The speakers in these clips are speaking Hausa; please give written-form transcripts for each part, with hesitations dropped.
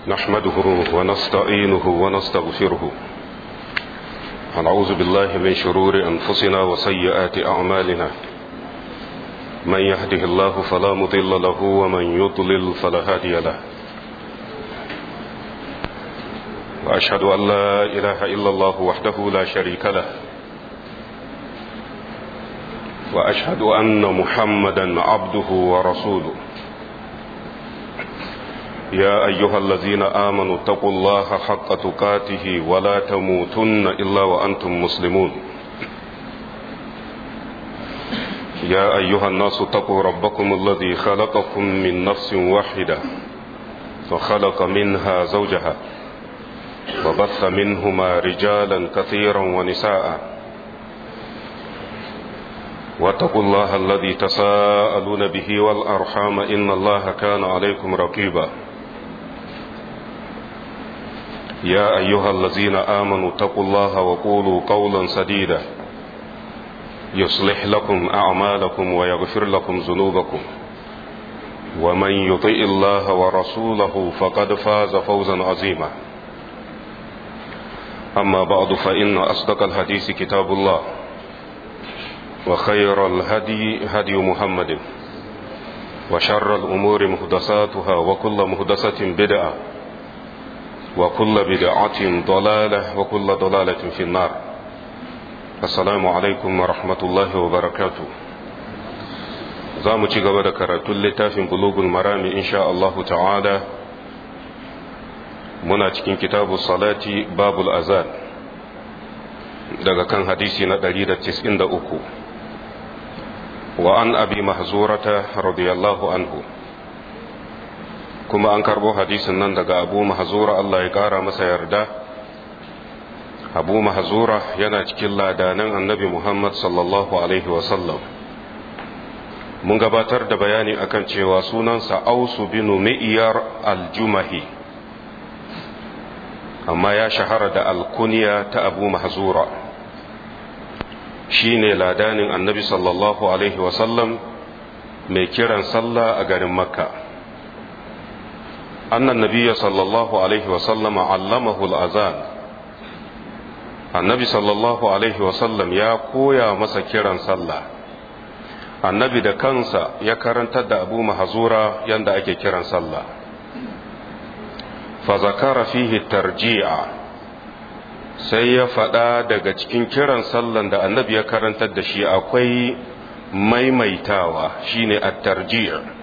نحمده ونستعينه ونستغفره ونعوذ بالله من شرور أنفسنا وسيئات أعمالنا من يهده الله فلا مضل له ومن يضلل فلا هادي له وأشهد أن لا إله إلا الله وحده لا شريك له وأشهد أن محمدا عبده ورسوله يا أيها الذين آمنوا اتقوا الله حق تقاته ولا تموتن إلا وأنتم مسلمون يا أيها الناس اتقوا ربكم الذي خلقكم من نفس واحدة وخلق منها زوجها وبث منهما رجالا كثيرا ونساء واتقوا الله الذي تساءلون به والأرحام إن الله كان عليكم رقيبا يا أيها الذين آمنوا اتقوا الله وقولوا قولا سديدا يصلح لكم أعمالكم ويغفر لكم ذنوبكم ومن يطع الله ورسوله فقد فاز فوزا عظيما أما بعد فإن أصدق الحديث كتاب الله وخير الهدي هدي محمد وشر الأمور محدثاتها وكل محدثة بدعة وكل بدعة ضلالة وكل ضلالة في النار السلام عليكم ورحمة الله وبركاته زامو ci gaba da karatun littafin bulugul marami insha Allah ta'ala muna cikin kitabu salati babul azan daga kan hadisi na 193 wa an abi mahzurata radiyallahu anhu kuma an karbo hadisin nan daga abu mahzura Allah ya kara masa yarda abu mahzura yana cikin ladanan annabi Muhammad sallallahu alaihi wasallam mun gabatar da bayani akan cewa sunansa ausu bin mi'yar al-jumahi amma ya shahara da alkuniya ta abu mahzura shine ladanin annabi sallallahu alaihi wasallam mai kiran sallah a garin makka annan nabiyya sallallahu alaihi wasallam allamahu al'azan annabi sallallahu alaihi wasallam ya koya masa kiran sallah annabi da kansa ya karantar da abu mahzura yanda ake kiran sallah fa zakara fihi tarji'a sai ya faɗa daga cikin kiran sallan da annabi ya karantar da shi akwai maimaitawa shine at-tarji'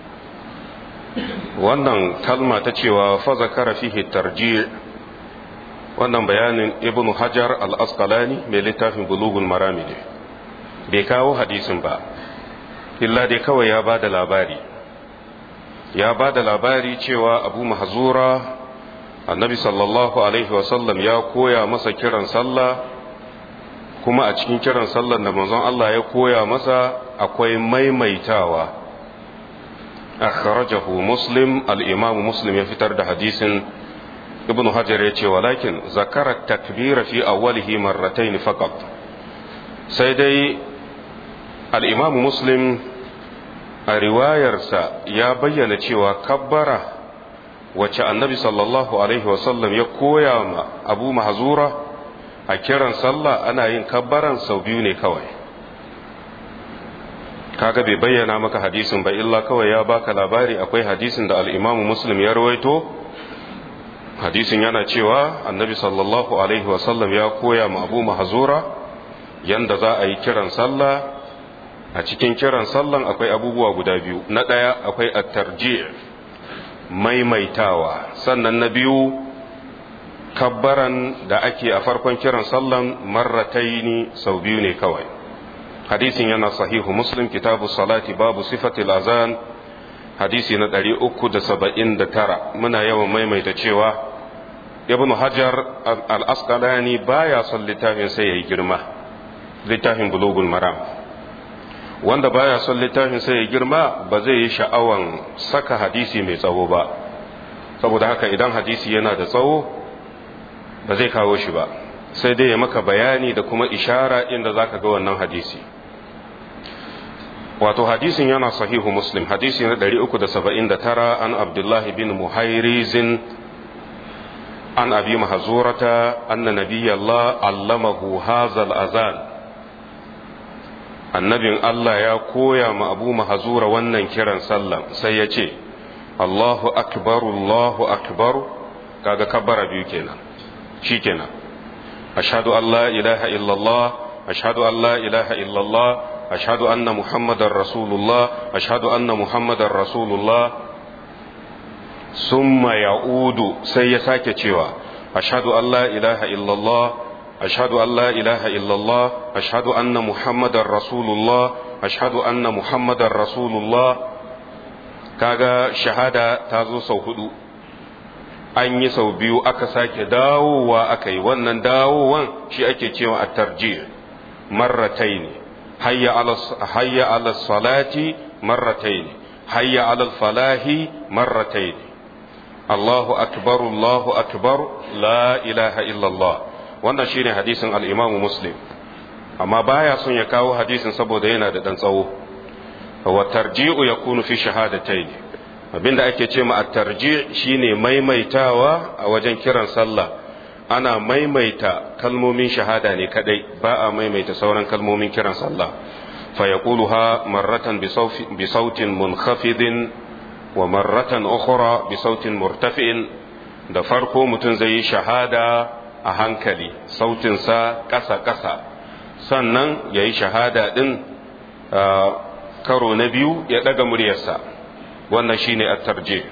wannan kalma ta cewa fa zakara fihi tarji' wannan bayanin ibnu hajar al-asqalani mai littafin bulughul marami ne bai kawo hadisin ba illa dai kawai ya bada labari cewa abu mahzura annabi sallallahu alaihi wasallam ya koya masa kiran sallah kuma a cikin kiran sallar da manzon Allah ya koya masa akwai maimaitawa akhrajahu muslim al-imam muslim ya fitar da hadisin ibnu hajar ya ce walakin zakara takbira fi awwalihi marratayn faqat sai dai al-imam muslim a riwayarsa ya bayyana cewa kabbara wacce annabi sallallahu alaihi wasallam ya koya ma abu mahzura a kiran sallah ana yin kabbaran sau biyu ne kawai kaga bai bayyana maka hadisin ba illa kawai ya baka labari akwai hadisin da al-imamu muslim ya rawaito hadisin yana cewa annabi sallallahu alaihi wasallam ya koya ma abu mahzura yanda za a yi kiran sallah a cikin kiran sallan akwai abubuwa guda biyu na ɗaya akwai at-tarji' maimaitawa sannan na biyu kabbaran da ake a farkon kiran sallan marrataini sau biyu ne kawai hadisin yana sahihu muslim kitabu salati babu sifatil azan hadisi na 379 muna yawan maimaita cewa ibn hajar al-asqalani baya son littafin sai yayi girma littafin bulughul maram wanda baya son littafin sai ya girma ba zai yi sha'awan saka hadisi mai tsawo ba saboda haka idan hadisi yana da tsawo ba zai kawo shi ba sai dai ya maka bayani da kuma ishara inda zaka ga wannan hadisi wato hadisin yana sahihu muslim hadisi na 379 an abdullahi bin muhairizin an abi mahzurata anna nabiyallah allamahu hazal azan annabin Allah ya koya ma abu mahzura wannan kiran sallah sai ya ce Allahu akbar kaga kabbara biyu kenan shikenan ashhadu an la ilaha illallah ashhadu an la ilaha illallah ashhadu anna muhammadar rasulullah ashhadu anna muhammadar rasulullah summa ya'udu sai ya sake cewa ashhadu an la ilaha illallah ashhadu an la ilaha illallah ashhadu anna muhammadar rasulullah ashhadu anna muhammadar rasulullah kaga shahada ta zo sau hudu an yi sau biyu aka sake dawowa aka yi wannan dawowan shi ake cewa at-tarjih marrataini hayya ala salati marrataini hayya ala falahi marrataini Allahu akbar la ilaha illallah wannan shine hadisin al-Imam Muslim amma baya son ya kawo hadisin saboda yana da dan tsawo wa tarji'u yakunu fi shahadatayn abinda ake ce ma at-tarji' shine maimaitawa a wajen kiran sallah ana maimaita kalmomin shahada ne kadai ba a maimaita sauran kalmomin kiran sallah fa yaquluha marratan bi sautin munkhafidin wa marratan ukhra bi sautin murtafi'in da farko mutum zai yi shahada a hankali sautinsa ƙasa-ƙasa sannan ya yi shahada ɗin karo na biyu ya ɗaga muryarsa wannan shine at-tarjih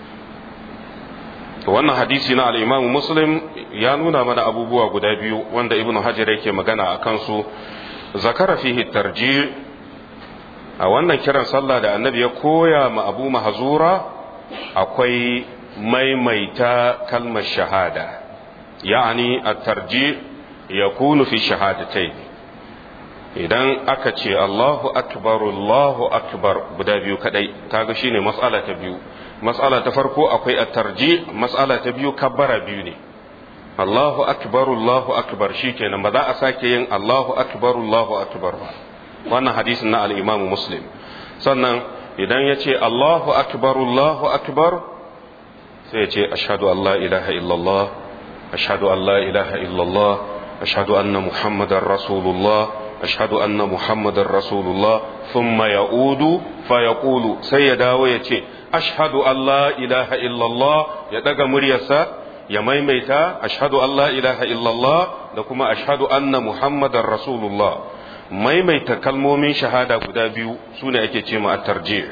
wannan hadisi na al-Imam Muslim ya nuna mana abubuwa guda biyu wanda Ibn Hajar yake magana a kansu zakara fihi tarjih a wannan kiran sallah da annabi ya koya ma Abu Mahzura akwai maimaita kalmar shahada yani at-tarjih yakunu fi shahadatayn idan aka ce Allahu akbar guda biyu kadai kaga shine mas'ala ta biyu mas'ala ta farko akwai at-tarjih mas'ala ta biyu kabbara biyu ne Allahu akbar shikenan ba za a sake yin Allahu akbar ba wannan hadisin na al-Imam Muslim sannan idan ya ce Allahu akbar sai ya ce ashhadu an la ilaha illallah ashhadu an la ilaha illallah ashhadu anna muhammadar rasulullah ashhadu anna muhammadar rasulullah thumma ya'udu fa yaqulu sai ya dawo ya ce ashhadu an la ilaha illallah ya daga muryarsa ya maimaita ashhadu an la ilaha illallah da kuma ashhadu anna muhammadar rasulullah maimaita kalmomin shahada guda biyu sune ake ce ma at-tarjih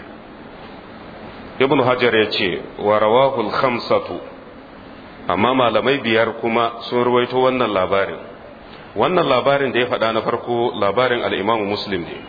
ibn hajar ya ce wa rawahu al-khamsatu amma malamai biyar kuma sun ruwaito wannan labarin da ya faɗa na farko labarin al-Imam Muslim ne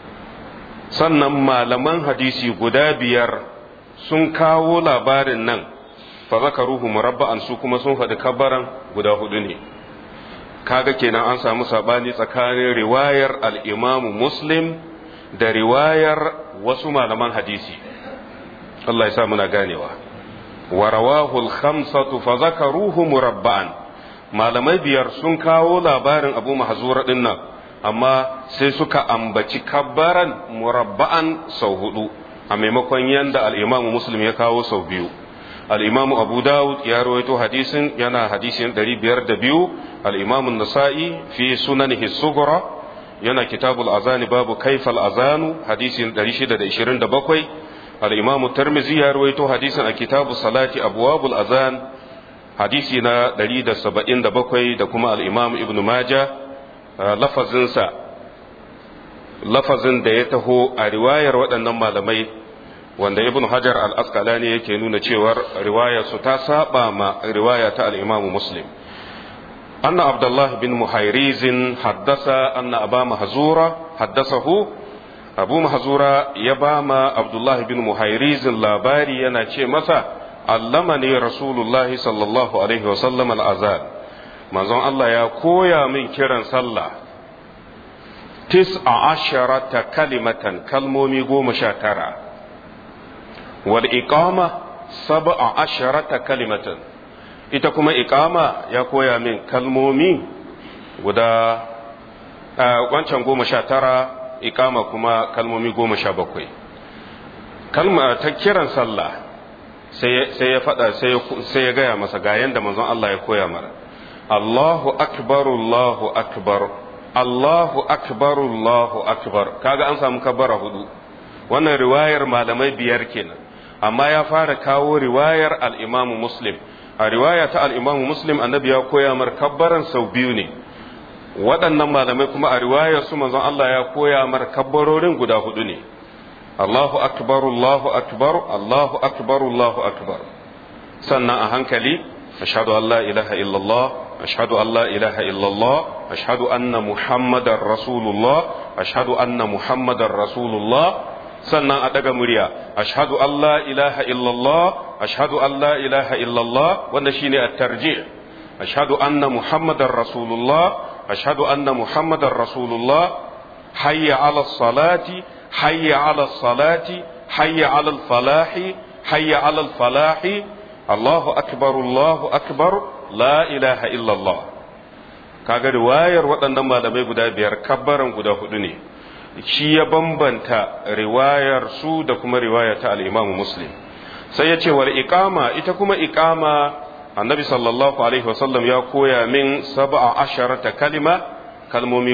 sannan malaman hadisi guda biyar sun kawo labarin nan fa zakaruhu murabba'an su kuma sun faɗi kabbaran guda hudu ne kaga kenan an samu sabani tsakanin riwayar al-Imam Muslim da riwayar wasu malaman hadisi Allah ya sa muna ganewa wa rawahu al-khamsatu fa zakaruhu murabba'an malamai biyar sun kawo labarin Abu Mahzura din nan amma sai suka ambaci kabbaran murabba'an sau hudu a maimakon yanda al-Imam Muslim ya kawo sau biyu al-Imam Abu Dawud ya rawaito hadisin yana hadisin 502 al-Imam an-Nasa'i fi sunanihi as-sughra yana kitabul azani babu kaifal azanu hadisin 627 al-Imam Tirmidhi ya rawaito hadisin a kitabus salati abwabul azan hadisi na 177 da kuma al-Imam Ibn Majah lafazin da ya taho a riwayar waɗannan malamai wanda Ibn Hajar al-Asqalani yake nuna cewar riwayar su ta saba ma riwaya ta al-Imam Muslim anna Abdullah bin Muhayriz haddasa anna Aba Mahzura haddasahu Abu Mahzura ya ba ma Abdullah bin Muhayriz labari yana ce masa allamani rasulullahi sallallahu alaihi wasallam al'azan manzon Allah ya koya min kiran sallah 19 kalimatan kalmomi 19 wal iqama 17 kalimatan ita kuma iqama ya koya min kalmomi guda wancan 19 iqama kuma kalmomi 17 kalma ta kiran sallah sai ya faɗa sai ya gaya masa ga yanda manzon Allah ya koya mana Allahu akbar Allahu akbar Allahu akbar Allahu akbar kaga an samu kabbara hudu wannan riwayar malamai biyar kenan amma ya fara kawo riwayar al-Imam Muslim a riwaya ta al-Imam Muslim annabi ya koya mar kabbaran sau biyu ne waɗannan malamai kuma a riwayar su manzon Allah ya koya mar kabbarorin guda hudu ne Allahu akbar Allahu akbar Allahu akbar Allahu akbar sannan a hankali ashhadu an la ilaha illallah ashhadu an la ilaha illallah ashhadu anna muhammadar rasulullah ashhadu anna muhammadar rasulullah sannan a daga murya ashhadu an la ilaha illallah ashhadu an la ilaha illallah wanda shine at-tarjih ashhadu anna muhammadar rasulullah ashhadu anna muhammadar rasulullah hayya ala salati hayya ala salati hayya ala al-falahi hayya ala al-falahi Allahu akbar la ilaha illallah kaga riwayar waɗannan malamai guda biyar kabbaran guda hudu ne shi ya bambanta riwayar su da kuma riwaya ta al-Imam Muslim sai ya ce wal iqama ita kuma iqama annabi sallallahu alaihi wasallam ya koya min 17 kalmomi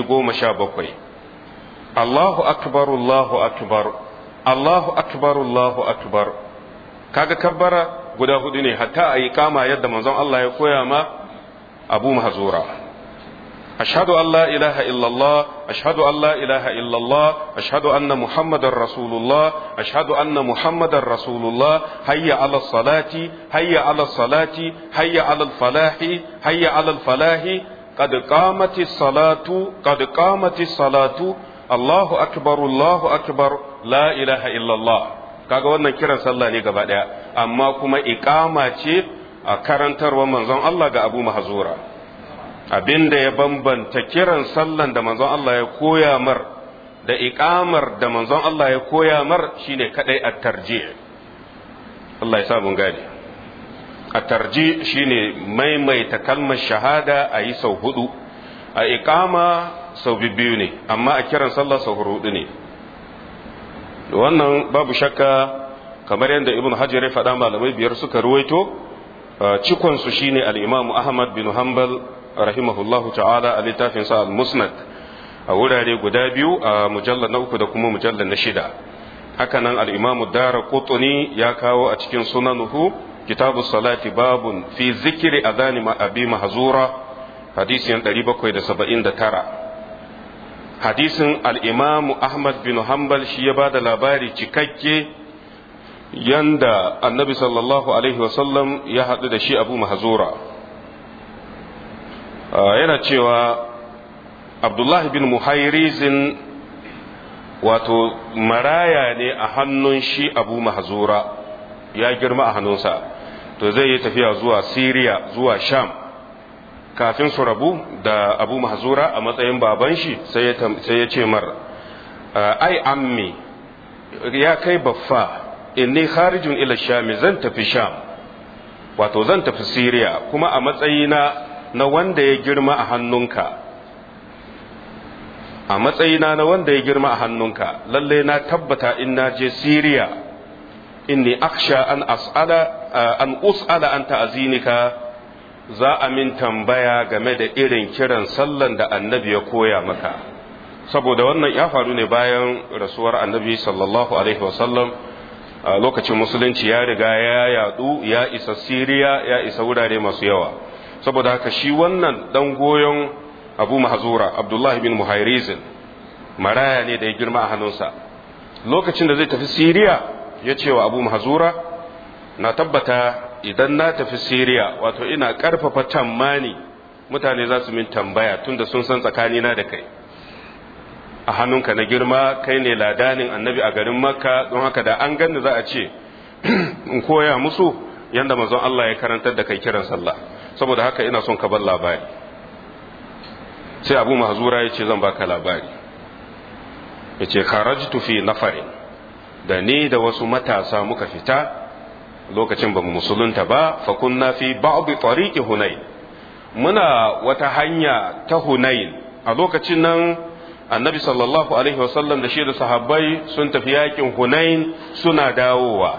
17 Allahu akbar Allahu akbar Allahu akbar Allahu akbar kaga kabbara guda hudu ne hatta a iqama yadda manzon Allah ya koya ma Abu Mahzura أشهد أن لا إله إلا الله أشهد أن لا إله إلا الله أشهد أن محمد رسول الله أشهد أن محمد رسول الله هيا على الصلاة هيا على الصلاة هيا على الفلاح هيا على الفلاح قد قامت الصلاة قد قامت الصلاة الله أكبر الله أكبر لا إله إلا الله kaga wannan kiran sallah ne gaba daya amma kuma iqama ce a karantarwar manzon Allah ga Abu Mahzura abinda ya bambanta kiran sallan da manzon Allah ya koya mar da iqamar da manzon Allah ya koya mar shine kadai at-tarjih Allah ya sa mun gane at-tarjih shine maimaita kalmar shahada a yi sau hudu a iqama sau biyu ne amma a kiran sallah sau hudu ne wannan babu shakka kamar yadda Ibn Hajar ya faɗa malamai biyar suka ruwaito cikon su shine al-Imam Ahmad bin Hanbal rahimahullahu ta'ala a littafin sa al-Musnad a wurare guda biyu a mujallal na 3 da kuma mujallal na 6 haka nan al-Imam Daraqutni ya kawo a cikin sunanuhu kitabu salati babun fi zikri adani Abi Mahzura hadisin 779 hadisin al-Imam Ahmad bin Hanbal shi ya bada labari cikakke yanda annabi sallallahu alaihi wasallam ya haɗu da shi Abu Mahzura yana cewa Abdullah bin Muhairizin wato maraya ne a hannun shi Abu Mahzura ya girma a hannunsa to zai yi tafiya zuwa Syria zuwa Sham kafin su rabu da Abu Mahzura a matsayin baban shi sai ya ce mar ai ammi ya kai baffa inni kharijun ila Sham zan tafi Sham wato zan tafi Syria kuma a matsayina na wanda ya girma a hannunka a matsayina na wanda ya girma a hannunka lalle na tabbata in na je Syria inni akhsha an us'ala an ta'zinika za a min tambaya game da irin kiran sallan da annabi ya koya maka saboda wannan ya faru ne bayan rasuwar annabi sallallahu alaihi wasallam lokacin musulunci ya riga ya yadu ya isa Syria ya isa wurare masu yawa saboda haka shi wannan dan goyon Abu Mahzura Abdullah bin Muhairizin maraya ne da ya girma a hannunsa lokacin da zai tafi Syria ya ce wa Abu Mahzura na tabbata idan na tafi Syria wato ina karfafa tammani mutane za su min tambaya tunda sun san tsakanina da kai a hannunka na girma kai ne ladanin annabi a garin Makka don haka da an ganni za a ce in koya musu yanda manzon Allah ya karantar da kai kiran sallah saboda haka ina son ka bar labari sai Abu Mahzura ya ce zan baka labari ya ce kharajtu fi nafarin da ni da wasu matasa muka fita lokacin ba mu musulunta ba fa kunna fi ba'd tariqi Hunain muna wata hanya ta Hunain a lokacin nan annabi sallallahu alaihi wasallam da shi da sahabbai sun tafi yakin Hunain suna dawowa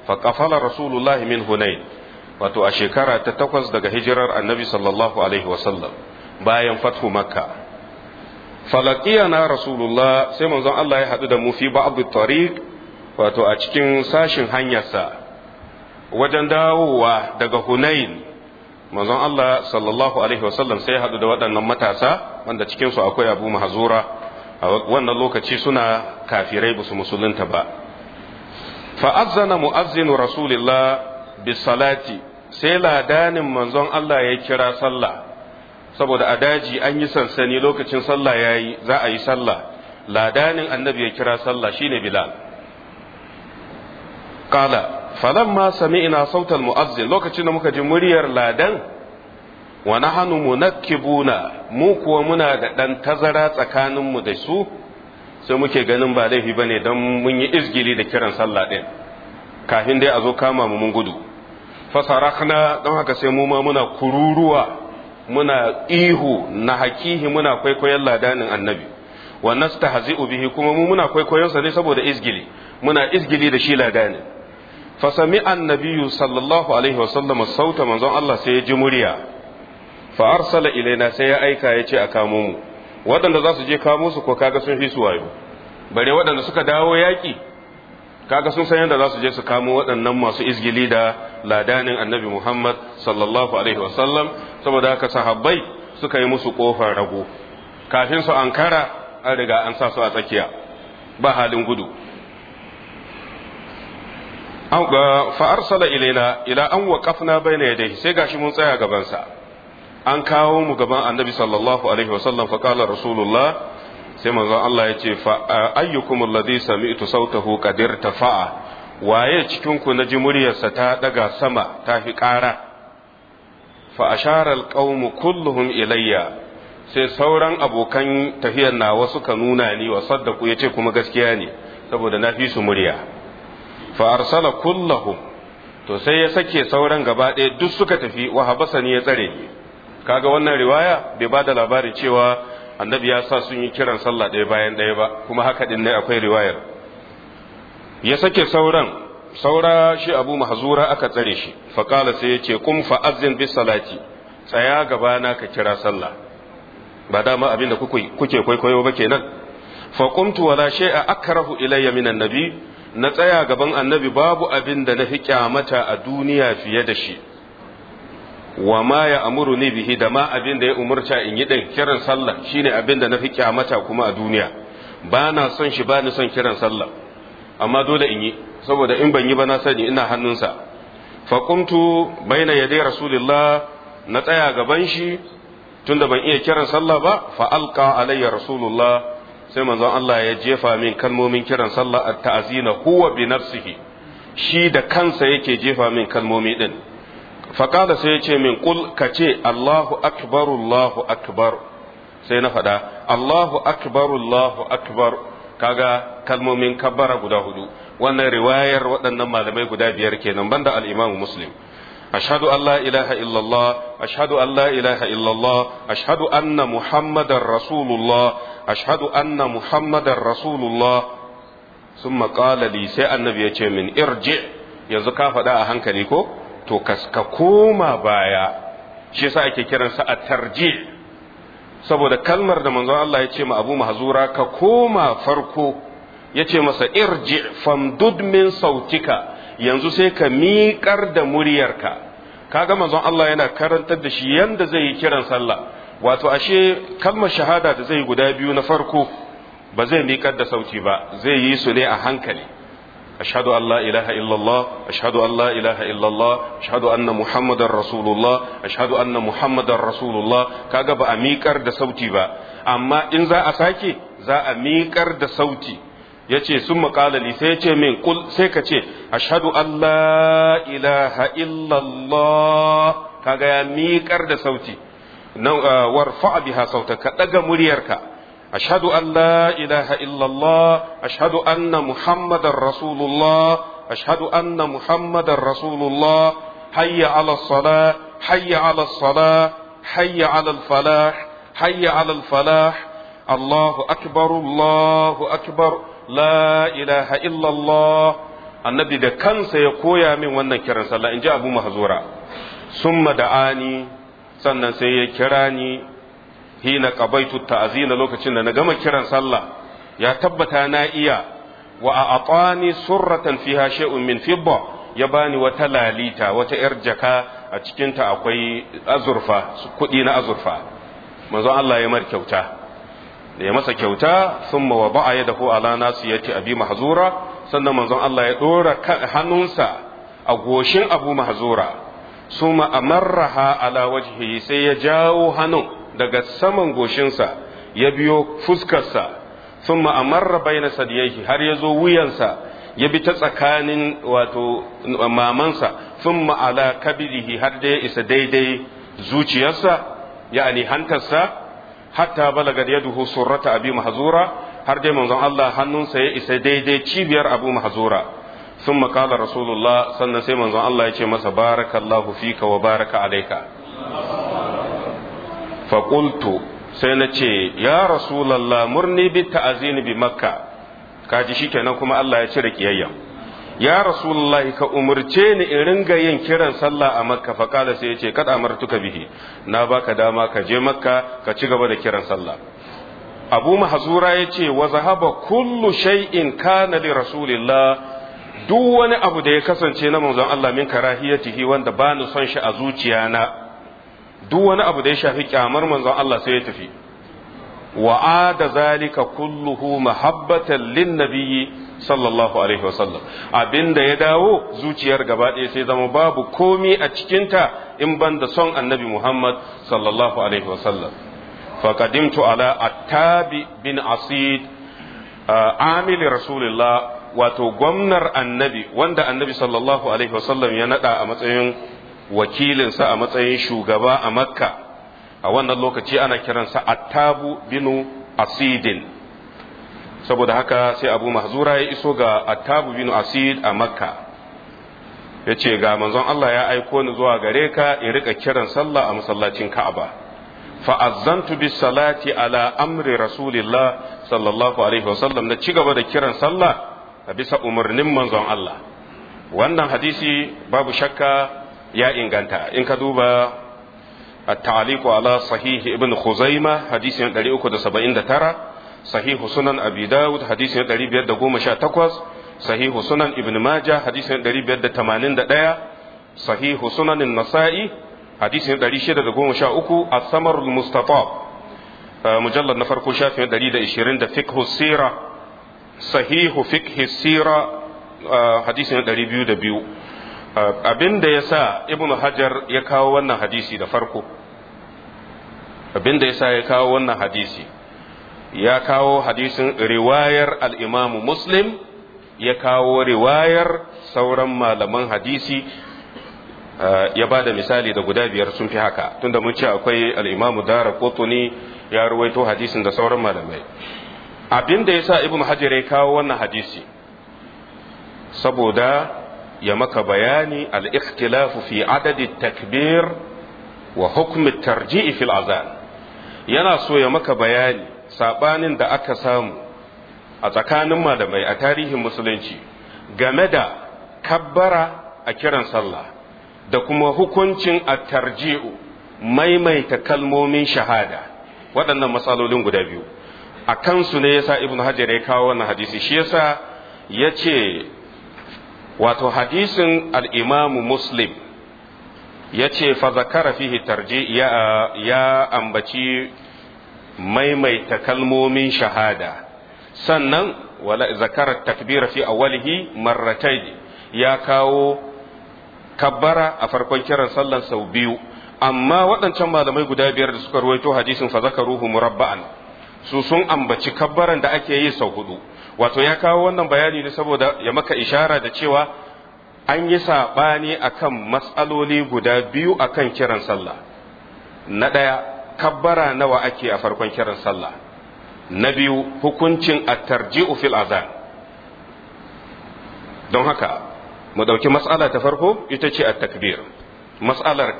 fa qafala rasulullahi min hunain, wato a shekara ta 8 daga hijirar annabi sallallahu alaihi wasallam bayan fathu makka. falaqiyana rasulullah, sai manzon Allah ya hadu da mu fi ba'd tariq, wato a cikin sashin hanyarsa wajen dawowa daga hunain. manzon Allah sallallahu alaihi wasallam sai ya hadu da waɗannan matasa wanda cikin su akwai Abu Mahzura. a wannan lokaci suna kafirai ba su musulunta ba. fa'azzana mu'azzinu rasulillah bis salati, sai ladanin manzon Allah ya kira sallah, saboda a daji an yi sansani lokacin sallah yayi, za a yi sallah. ladanin annabi ya kira sallah shine Bilal. qala falamma sami'na sautal mu'azzin, lokacin da muka ji muryar ladan, wa nahnu munakkibuna, mu kuwa muna da dan tazara tsakaninmu da su, sai muke ganin ba laifi bane dan mun yi izgili da kiran sallah din, kafin dai a zo kama mu mun gudu. fasarakna, don haka sai mu ma muna kururuwa, muna ihu na hakihi, muna kwaikwayon ladanin annabi. wa nastahzi'u bihi, kuma mu muna kwaikwayon sa ne saboda izgili, muna izgili da shi ladanin. fasami annabiyyu sallallahu alaihi wasallam sauta, manzon Allah sai ya ji murya. fa arsala ilaina, sai ya aika ya ce a kamo mu. waɗanda za su je kamo su ko kaga sun fi su wayo, bare waɗanda suka dawo yaƙi, kaga sun san yadda za su je su kamo waɗannan masu izgili da ladanin annabi Muhammad sallallahu alaihi wasallam. saboda haka sahabbai suka yi musu ƙofar rago, kafin su ankara an riga an sa su a tsakiya, ba halin gudu. fa arsala ilaina ila an waqafna bayna yadayhi, sai gashi mun tsaya gaban sa, an kawo mu gaban annabi sallallahu alaihi wasallam. fa qala rasulullah, sai manzon Allah ya ce, fa ayyukum alladhi sami'tu sautahu qad irtafa'a, waye cikin ku naji muryarsa ta daga sama ta fi ƙara. fa ashara alqawmu kulluhum ilayya, sai sauran abokan tafiyar nawa suka nuna ni, wa saddaku, yace kuma gaskiya ne saboda na fi su murya. fa arsala kullahum, to sai ya sake sauran gaba ɗaya duk suka tafi. wa habasani, ya tsare ni. kaga wannan riwaya bai ba da labarin cewa annabi ya sa sun yi kiran sallah ɗaya bayan ɗaya ba, kuma haka din ne akwai riwayar. ya sake saura shi Abu Mahzura aka tsare shi. fa qala, sai yace kum fa azzin bis salati, tsaya gabana ka kira sallah. ba dama abin da kuke kwaikwayo ba kenan. fa qumtu wala shay'a akrahu ilayya min annabi, na tsaya gaban annabi, babu abin da na fi kyamata a duniya fiye da shi. wa ma ya amuru ni bihi, da ma abin da ya umurta in yi din kiran sallah, shine abin da na fi kyamata kuma a duniya. ba na son shi, ba ni son kiran sallah, amma dole in yi, saboda in ban yi ba na sani ina hannunsa. fa qumtu baina yaday rasulillah, na tsaya gaban shi tunda ban iya kiran sallah ba. fa alqa alayya rasulullah, sai manzon Allah ya jefa min kalmomin kiran sallah at-ta'zina huwa bi nafsihi, shi da kansa yake jefa min kalmomi din. fa qala, sai ya ce min qul, kace Allahu akbar Allahu akbar. sai na faɗa Allahu akbar Allahu akbar, kaga kalmomin kabbara guda hudu. wannan riwayar waɗannan malamai guda biyar kenan, banda al-Imam Muslim. ashhadu an la ilaha illallah, ashhadu an la ilaha illallah, ashhadu anna muhammadar rasulullah, ashhadu anna muhammadar rasulullah. summa qala li, sai annabi ya ce min irji, yanzu ka faɗa a hankali ko, to ka koma baya. shi yasa ake kiransa at-tarji, saboda kalmar da manzon Allah ya ce ma Abu Mahzura, ka koma farko, ya ce masa irji famdud min sautika, yanzu sai ka miƙar da muryarka. kaga manzon Allah yana karantar da shi yanda zai yi kiran sallah, wato ashe kalmar shahada da zai guda biyu na farko ba zai miƙar da sauti ba, zai yi su ne a hankali. ashhadu an la ilaha illallah, ashhadu an la ilaha illallah, ashhadu anna muhammadar rasulullah, ashhadu anna muhammadar rasulullah. kaga ba a miƙar da sauti ba, amma in za a sake za a miƙar da sauti. yace sun maƙalali, sai yace min kul, sai ka ce ashhadu an la ilaha illallah, kaga ya miƙar da sauti. nan warfa biha sauta, ka daga muryarka. ashhadu an la ilaha illallah, ashhadu anna muhammadar rasulullah, ashhadu anna muhammadar rasulullah. hayya ala salah, hayya ala salah, hayya ala falah, hayya ala falah. Allahu akbar, Allahu akbar, la ilaha illallah, annabi da kansa ya koya min wannan kiran sallah, in ji Abu Mahzura. Summa da'ani, sannan sai ya kira ni hina qabaitu ta'zina, lokacin da na gama kiran sallah ya tabbata na iya, wa a'tani surratan fiha shay'un min fidda, ya bani wata lalita, wata yar jaka a cikin ta akwai azurfa, kudi na azurfa. manzon Allah ya mar kyauta, da ya masa kyauta, thumma wada'a yadahu ala nasiyati Abi Mahzura, sannan manzon Allah ya dora hannunsa a goshin Abu Mahzura, suma amarraha ala wajhihi, sai ya jawo hannun daga saman goshinsa ya biyo fuskarsa, summa amarra baina sadiyaihi, har ya zo wuyansa, ya bi ta tsakanin wato mamansa, summa ala kabidihi, har da ya isa daidai zuciyarsa, ya'ani hantarsa, hatta balagar yaduhu surrata Abi Mahzura, har dai manzon Allah hannunsa ya isa daidai cibiyar Abu Mahzura. ثم قال رسول الله sannan sai manzon Allah ya ce masa barakallahu fika wa baraka alayka. fa qultu, sai na ce ya rasulullah murni bi ta'zini bi makka, kaji shikenan kuma Allah ya cire kiyayya. ya rasulullah ka umurce ni in ringa yin kiran sallah a makka. fa kala, sai ya ce kad amartuka bihi, na baka dama ka je makka ka ci gaba da kiran sallah. Abu Mahzura ya ce wa zahaba kullu shay'in kana li rasulillah, duk wani abu da ya kasance na manzon Allah min karahiyatihi, wanda ba ni son shi a zuciyana, duk wani abu da ya shafi kyamar manzon Allah sai ya tafi. wa ada zalika kulluhu mahabbatan lin nabiyyi sallallahu alaihi wasallam, abinda ya dawo zuciyar gaba ɗaya sai zama babu komi a cikinta in ban da son annabi Muhammad sallallahu alaihi wasallam. faqadimtu ala attabi bin asid amili rasulillah, wato gwamnar annabi, wanda annabi sallallahu alaihi wasallam ya nada a matsayin wakilinsa, a matsayin shugaba a makka. a wannan lokaci ana kiransa attabu binu asidin. saboda haka sai Abu Mahzura ya iso ga attabu binu asid a makka, ya ce ga manzon Allah ya aiko ni zuwa gare ka in rika kiran sallah a masallacin Ka'aba. fa'azzantu bis salati ala amri rasulillah sallallahu alaihi wasallam, na ci gaba da kiran sallah a bisa umarnin manzon Allah. wannan hadisi babu shakka ya inganta, in ka duba at-ta'liq ala sahih ibn Khuzaimah hadisin 379, sahih sunan Abi Dawud hadisin 518, sahih sunan Ibn Majah hadisin 581, sahih sunan an-Nasa'i hadisin 613, as-Samar al-Mustatab mujallad na farko shafin 120, da fiqh sira sahihu fiqhi sira hadisin 202. abinda yasa Ibn Hajar ya kawo wannan hadisi da farko, abinda yasa ya kawo wannan hadisi, ya kawo hadisin riwayar al-Imam Muslim, ya kawo riwayar sauran malaman hadisi, ya ba da misali da guda biyar sun fi haka, tunda mun ce akwai al-Imam Daraqutni ya ruwaito hadisin da sauran malamai. abin da ya sa Ibn Hajar ya kawo wannan hadisi saboda ya maka bayani al-ikhtilafu fi adadi takbir wa hukm at-tarji'i fil azan. yana so ya maka bayani sabanin da aka samu a tsakanin malamai a tarihin musulunci game da kabbara a kiran sallah da kuma hukuncin at-tarji'u, maimaita kalmomin shahada. waɗannan matsalolin guda biyu a kansu ne yasa Ibn Hajar ya kawo wannan hadisi. shi yasa yace wato hadisin al-Imam Muslim yace fa zakara fihi tarji, ya ambaci maimaita kalmomin shahada, sannan wala zakara takbira fi awwalihi marratayn, ya kawo kabbara a farkon kiran sallan sau biyu. amma waɗancan malamai guda biyar da suka ruwaito hadisin fa zakaruhu murabba'an, su sun ambaci kabbaran da ake yi sau hudu. wato ya kawo wannan bayani ne saboda ya maka ishara da cewa an yi saɓani akan matsaloli guda biyu akan kiran sallah. na ɗaya, kabbara nawa ake a farkon kiran sallah. na biyu, hukuncin at-tarji'u fil azan. don haka mu ɗauki matsala ta farko, ita ce at-takbir, matsalar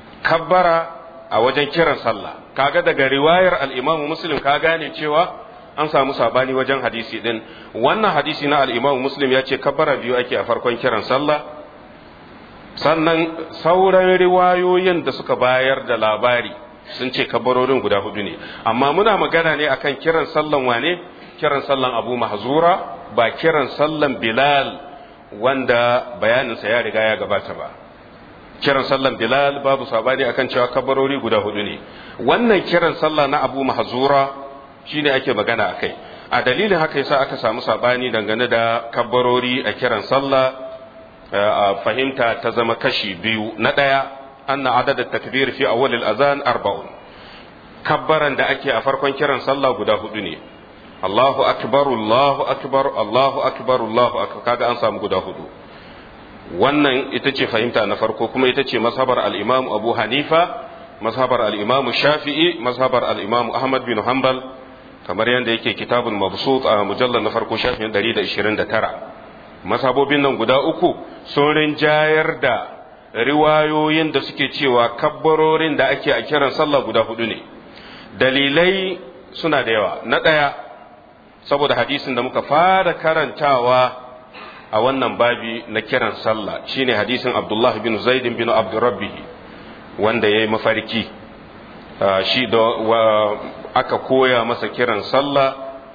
kabbara a wajen kiran sallah. kaga daga riwayar al-Imam Muslim ka gane cewa an samu sabani wajen hadisi din. Wannan hadisi na al-Imam Muslim ya ce kabbara biyu ake a farkon kiran sallah, sannan sauran riwayoyin da suka bayar da labari sun ce kabbarorin guda hudu ne, amma muna magana ne akan kiran sallan wane? Kiran sallan Abu Mahzura, ba kiran sallan Bilal wanda bayaninsa ya riga ya gabata ba. Kiran sallan Bilal babu sabani akan cewa kabbarori guda hudu ne. Wannan kiran sallah na Abu Mahzura shine ake magana akai. A dalilin haka yasa aka samu sabani dangane da kabbarori a kiran sallah. Fahimta ta zama kashi biyu. Na ɗaya, anna adad at-takbir fi awwal al-azan 40. Kabbaran da ake a farkon kiran sallah guda hudu ne. Allahu akbar, Allahu akbar, Allahu akbar, Allahu akbar, kaga an samu guda hudu. Wannan ita ce fahimta na farko, kuma ita ce mazhabar al-Imam Abu Hanifa, mazhabar al-Imam Shafi'i, mazhabar al-Imam Ahmad bin Hanbal, kamar yadda yake kitabul Mabsut a mujallal na farko shafin 129. Mazhabobin nan guda uku sun rinjayar da riwayoyin da suke cewa kabbarorin da ake a kiran sallah guda hudu ne. Dalilai suna da yawa. Na ɗaya, saboda hadisin da muka fara karantawa a wannan babi na kiran sallah shine hadisin Abdullah bin Zaid bin Abdurrabbih wanda yayi mafarki shi da aka koya masa kiran sallah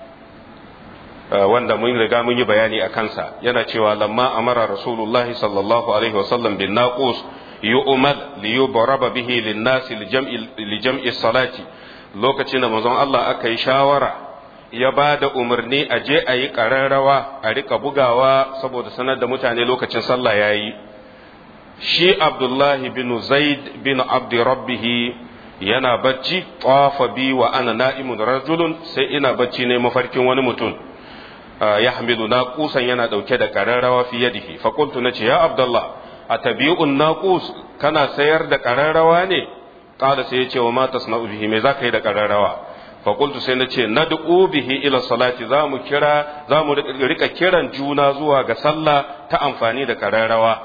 wanda mun riga mun yi bayani a kansa. Yana cewa lamma amara rasulullahi sallallahu alaihi wasallam bin naqus yu'mal li yubraba bihi lin-nas li jam'i salati, lokacin da manzon Allah aka yi shawara ya ba da umarni a je a yi ƙararrawa a rika bugawa saboda sanar da mutane lokacin sallah ya yi. Shi Abdullahi bin Zaid bin Abdi Rabbihi yana bacci, tawafa bi wa ana na'imun rajulun, sai ina bacci ne mafarkin wani mutum ya hamilu naqusan yana ɗauke da ƙararrawa fi yadihi. Fa qultu nace ya Abdullah, atabi'un naqus, kana sayar da ƙararrawa ne? Qala sai ya ce wa ma tasna'u bihi, me zaka yi da ƙararrawa? faƙultu sai na ce na bihi ila salati, za mu rika kiran juna zuwa ga sallah ta amfani da ƙararrawa.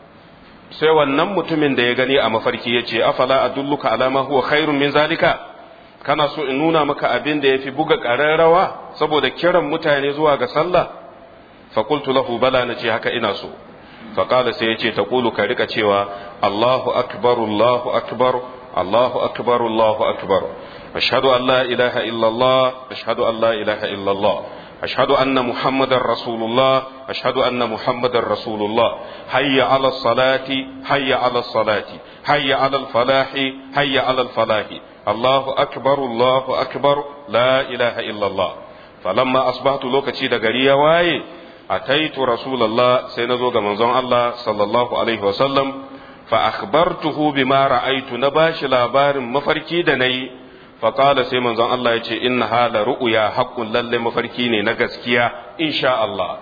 Sai wannan mutumin da ya gani a mafarki ya ce afala adulluka ala ma huwa khairun min zalika, kana so in nuna maka abin da yafi buga ƙararrawa saboda kiran mutane zuwa ga sallah? faƙultu lahu bala, na ce haka ina so. faƙala sai ya ce taqulu, ka rika cewa Allahu akbar, Allahu akbar, Allahu akbar, Allahu akbar, أشهد أن لا إله إلا الله، أشهد أن لا إله إلا الله، أشهد أن محمدا رسول الله، أشهد أن محمدا رسول الله، حي على الصلاة، حي على الصلاة، حي على الفلاح، حي على الفلاح، الله أكبر، الله أكبر، لا إله إلا الله. فلما أصبحت لوكتي دغريا واي أتيت رسول الله سينزوغ منزون الله صلى الله عليه وسلم فأخبرته بما رأيت، نباش لابار مفركي دني. faƙala sai manzon Allah ya ce inna hala ru'ya haqqun, lalle mafarki ne na gaskiya insha Allah.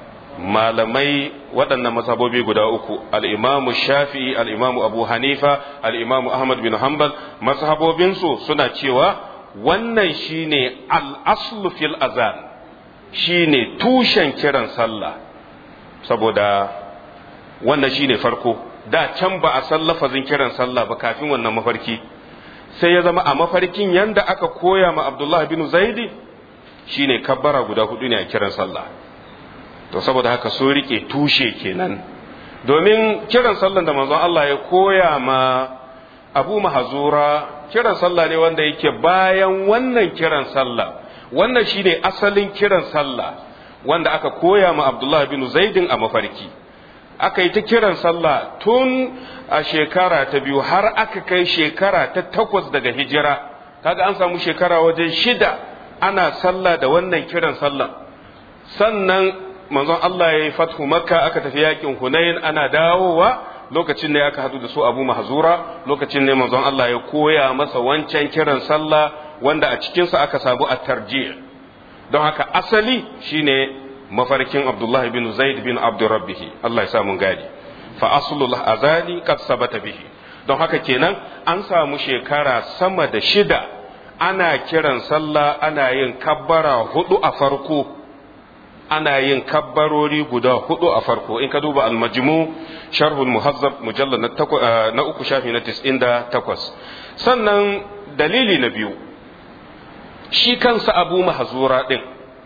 Malamai waɗannan masabobi guda uku, al-Imam Shafi'i, al-Imam Abu Hanifa, al-Imam Ahmad bin Hanbal, mashabobinsu suna cewa wannan shine al-aslu fil azan, shine tushen kiran sallah, saboda wannan shine farko. Da can ba a san lafazin kiran sallah ba kafin wannan mafarki, sai ya zama a mafarkin yanda aka koya ma Abdullah bin Zaidi shine kabbara guda hudu ne a kiran sallah. To saboda haka so rike tushe kenan, domin kiran sallan da manzon Allah ya koya ma Abu Mahzura kiran sallah ne wanda yake bayan wannan kiran sallah. Wannan shine asalin kiran sallah wanda aka koya ma Abdullah bin Zaidin a mafarki. Aka yi ta kiran sallah tun a shekara ta biyu har aka kai shekara ta 8 daga hijira, kaga an samu shekara wajen 6 ana sallah da wannan kiran sallah. Sannan manzon Allah ya yi fathu Makka, aka tafi yakin Hunain, ana dawowa lokacin ne aka hadu da su Abu Mahzura, lokacin ne manzon Allah ya koya masa wancan kiran sallah wanda a cikinsa aka samu at-tarjih. Don haka asali shine mafarkin Abdullah bin Zaid bin Abdurrabbih, Allah ya sa mun gadi. Fa aslul azani qad sabata bihi. Don haka kenan an samu shekara sama da 6 ana kiran sallah, ana yin kabbara 4 a farko, ana yin kabbarori guda 4 a farko. In ka duba al-majmu sharhul muhazzab mujallad na 3 shafi na 98. Sannan dalili na biyu, shi kansa Abu Mahzura din